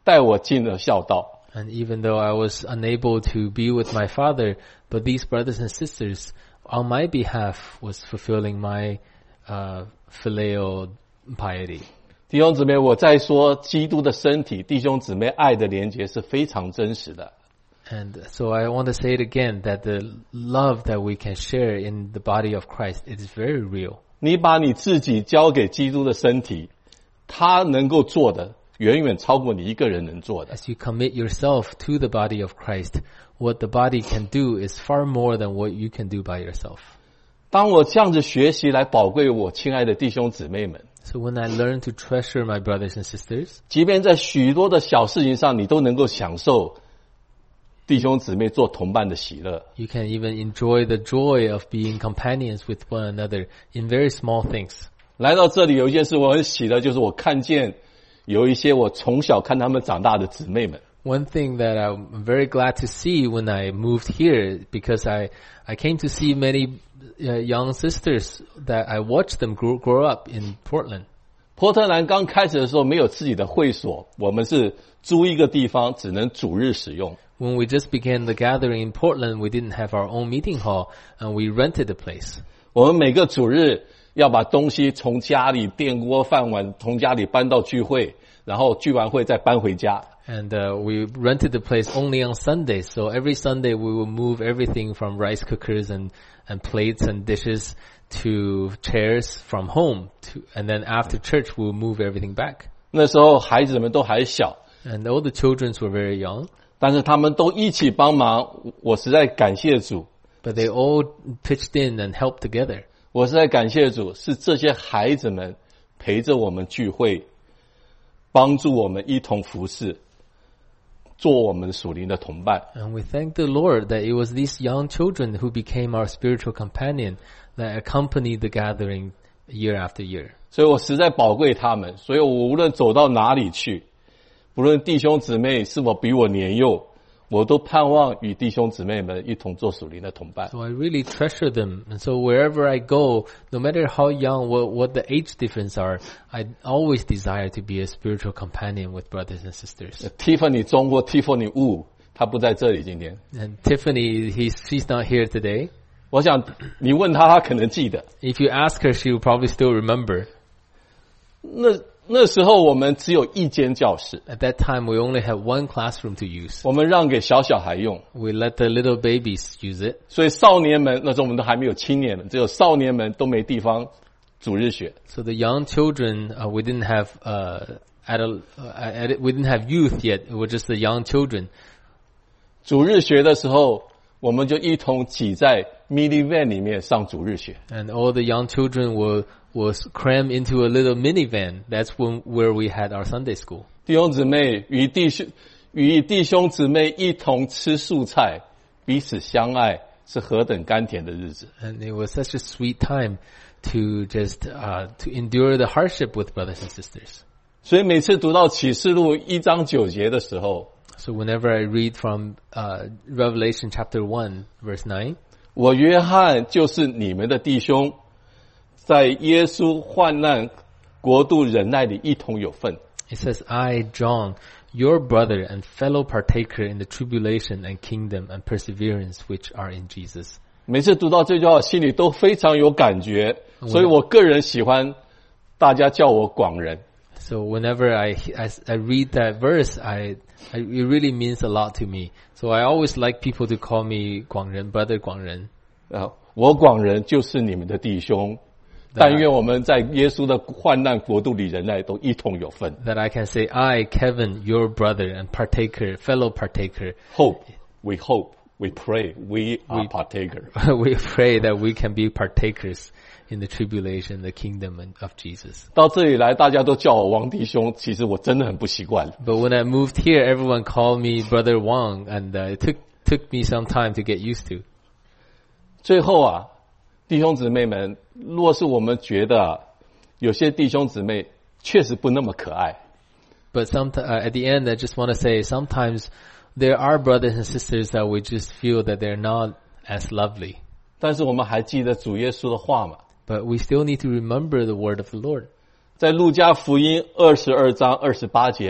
Speaker 3: 带我进了孝道。
Speaker 2: And even though I was unable to be with my father, but these brothers and sisters on my behalf was fulfilling my uh, filial piety.
Speaker 3: 弟兄姊妹，我在说基督的身体，弟兄姊妹爱的连结是非常真实的。
Speaker 2: And so I want to say it again, that the love that we can share in the body of Christ, it is very real.
Speaker 3: 你把你自己交给基督的身体，他能够做的远远超过你一个人能做的。
Speaker 2: As you commit yourself to the body of Christ, what the body can do is far more than what you can do by yourself.
Speaker 3: 当我这样子学习来宝贵我亲爱的弟兄姊妹们，
Speaker 2: So when I learn to treasure my brothers and sisters,
Speaker 3: 即便在许多的小事情上，你都能够享受弟兄姊妹做同伴的喜乐。
Speaker 2: you can even enjoy the joy of being companions with one another in very small things.
Speaker 3: 来到这里有一件事我很喜乐，就是我看见有一些我从小看他们长大的姊妹们。
Speaker 2: One thing that I'm very glad to see when I moved here, because I, I came to see many uh, young sisters that I watched them grow, grow up in Portland.
Speaker 3: 波特兰刚开始的时候没有自己的会所，我们是租一个地方，只能主日使用。
Speaker 2: When we just began the gathering in Portland, we didn't have our own meeting hall, and we rented a place.
Speaker 3: 我们每个主日要把东西从家里电锅饭碗从家里搬到聚会，然后聚完会再搬回家。
Speaker 2: And uh, we rented the place only on Sundays, so every Sunday we would move everything from rice cookers and, and plates and dishes to chairs from home, to, and then after church we'll move everything back.
Speaker 3: 那时候孩子们都还小，
Speaker 2: And all the children were very young,
Speaker 3: 但是他们都一起帮忙，我实在感谢主。
Speaker 2: but they all pitched in and helped together.
Speaker 3: 我实在感谢主，是这些孩子们陪着我们聚会，帮助我们一同服侍，做我们属灵的同伴。
Speaker 2: And we thank the Lord that it was these young children who became our spiritual companion that accompanied the gathering year after year.
Speaker 3: 所以我实在宝贵他们，所以我无论走到哪里去，不论弟兄姊妹是否比我年幼，我都盼望与弟兄姊妹们一同做属灵的同伴。
Speaker 2: So I really treasure them. And so wherever I go, no matter how young, what, what the age difference are, I always desire to be a spiritual companion with brothers and sisters.
Speaker 3: Tiffany 中或 Tiffany Wu 他不在这里今天，
Speaker 2: And Tiffany, he's, she's not here today.
Speaker 3: 我想你问他，他可能记得。
Speaker 2: If you ask her, she will probably still remember.
Speaker 3: 那那时候我们只有一间教室，
Speaker 2: At that time, we only had one classroom to use.
Speaker 3: 我们让给小小孩用，
Speaker 2: We let the little babies use it.
Speaker 3: 所以少年们那时候我们都还没有青年们，只有少年们都没地方主日学。
Speaker 2: So the young children, uh, we didn't have, uh, adult, uh, adult, we didn't have youth yet. It was just the young children.
Speaker 3: 主日学的时候，我们就一同挤在 minivan 里面上主日学。
Speaker 2: And all the young children were, was crammed into a little minivan. That's when, where we had our Sunday school.
Speaker 3: 弟兄姊妹与弟兄与弟兄姊妹一同吃素菜，彼此相爱，是何等甘甜的日子。
Speaker 2: And it was such a sweet time to just, uh, to endure the hardship with brothers and sisters.
Speaker 3: 所以每次读到启示录一章九节的时候，
Speaker 2: So whenever I read from, uh, Revelation chapter one, verse nine,
Speaker 3: 我约翰就是你们的弟兄，在耶稣患难国度忍耐里一同有份。
Speaker 2: it says, I, John, your brother and fellow partaker in the tribulation and kingdom and perseverance which are in Jesus.
Speaker 3: 每次读到这句话，心里都非常有感觉，所以我个人喜欢大家叫我广人。
Speaker 2: So whenever I, I, I read that verse, I, I, it really means a lot to me. So I always like people to call me 广人, brother 广人.
Speaker 3: 啊，我广人就是你们的弟兄，但愿我们在耶稣的患难国度里忍耐都一同有份。
Speaker 2: That I can say, I, Kevin, your brother and partaker, fellow partaker.
Speaker 3: Hope, we hope, we pray, we are partaker.
Speaker 2: We pray that we can be partakers in the tribulation, the kingdom of Jesus.
Speaker 3: 到这里来，大家都叫我王弟兄，其实我真的很不习惯。
Speaker 2: But when I moved here, everyone called me Brother Wang, and uh, it took took me some time to get used to.
Speaker 3: 最后啊，弟兄姊妹们，若是我们觉得、啊、有些弟兄姊妹确实不那么可爱，
Speaker 2: But some, uh, at the end, I just want to say, sometimes there are brothers and sisters that we just feel that they're not as lovely.
Speaker 3: 但是我们还记得主耶稣的话嘛？
Speaker 2: But we still need to remember the word of the Lord.
Speaker 3: 在路加福音二十二章二十八节里，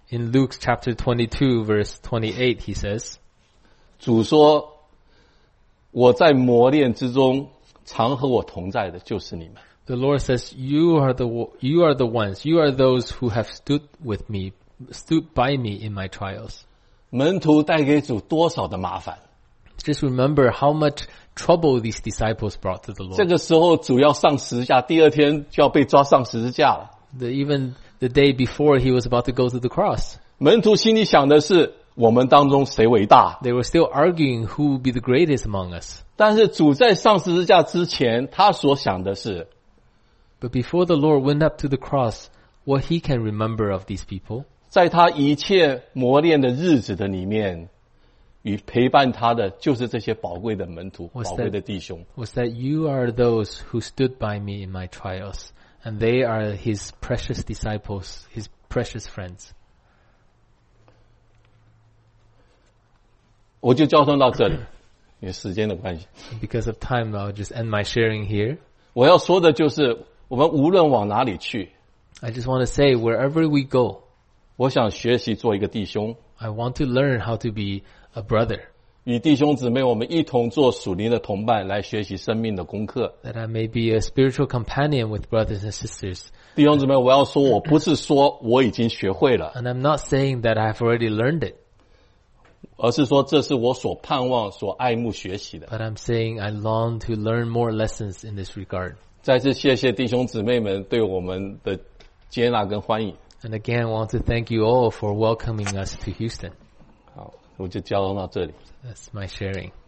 Speaker 2: In Luke chapter twenty-two, verse twenty-eight, he says,
Speaker 3: 主说，我在磨练之中，常和我同在的就是你们。
Speaker 2: the Lord says, you are the, you are the ones, you are those who have stood with me, stood by me in my trials.
Speaker 3: 门徒带给主多少的麻烦，
Speaker 2: Just remember how much trouble these disciples brought to the
Speaker 3: 这
Speaker 2: Lord.
Speaker 3: 个时候主要上十字架，第二天就要被抓上十字架了。
Speaker 2: The, even the day before he was about to go to the cross,
Speaker 3: 门徒心里想的是，我们当中谁为大？
Speaker 2: they were still arguing who would be the greatest among us.
Speaker 3: 但是主在上十字架之前，他所想的是，
Speaker 2: But before the Lord went up to the cross, what he can remember of these people,
Speaker 3: 在他一切磨练的日子的里面，与陪伴他的就是这些宝贵的门徒、
Speaker 2: What's
Speaker 3: 宝贵
Speaker 2: that?
Speaker 3: 的弟兄。
Speaker 2: was that you are those who stood by me in my trials, and they are his precious disciples, his precious friends.
Speaker 3: 我就交通到这里，因为时间的关系。
Speaker 2: Because of time, I'll just end my sharing here.
Speaker 3: 我要说的就是，我们无论往哪里去，
Speaker 2: I just want to say, wherever we go,
Speaker 3: 我想学习做一个弟兄，
Speaker 2: I want to learn how to be a brother,
Speaker 3: 与弟兄姊妹我们一同做属灵的同伴，来学习生命的功课。
Speaker 2: that I may be a spiritual companion with brothers and sisters.
Speaker 3: 弟兄姊妹，我要说，我不是说我已经学会了，
Speaker 2: And I'm not saying that I've already learned it,
Speaker 3: 而是说这是我所盼望、所爱慕学习的。
Speaker 2: but I'm saying I long to learn more lessons in this regard.
Speaker 3: 再次谢谢弟兄姊妹们对我们的接纳跟欢迎。
Speaker 2: And again, I want to thank you all for welcoming us to Houston.
Speaker 3: 好，我就交通到这里。
Speaker 2: That's my sharing.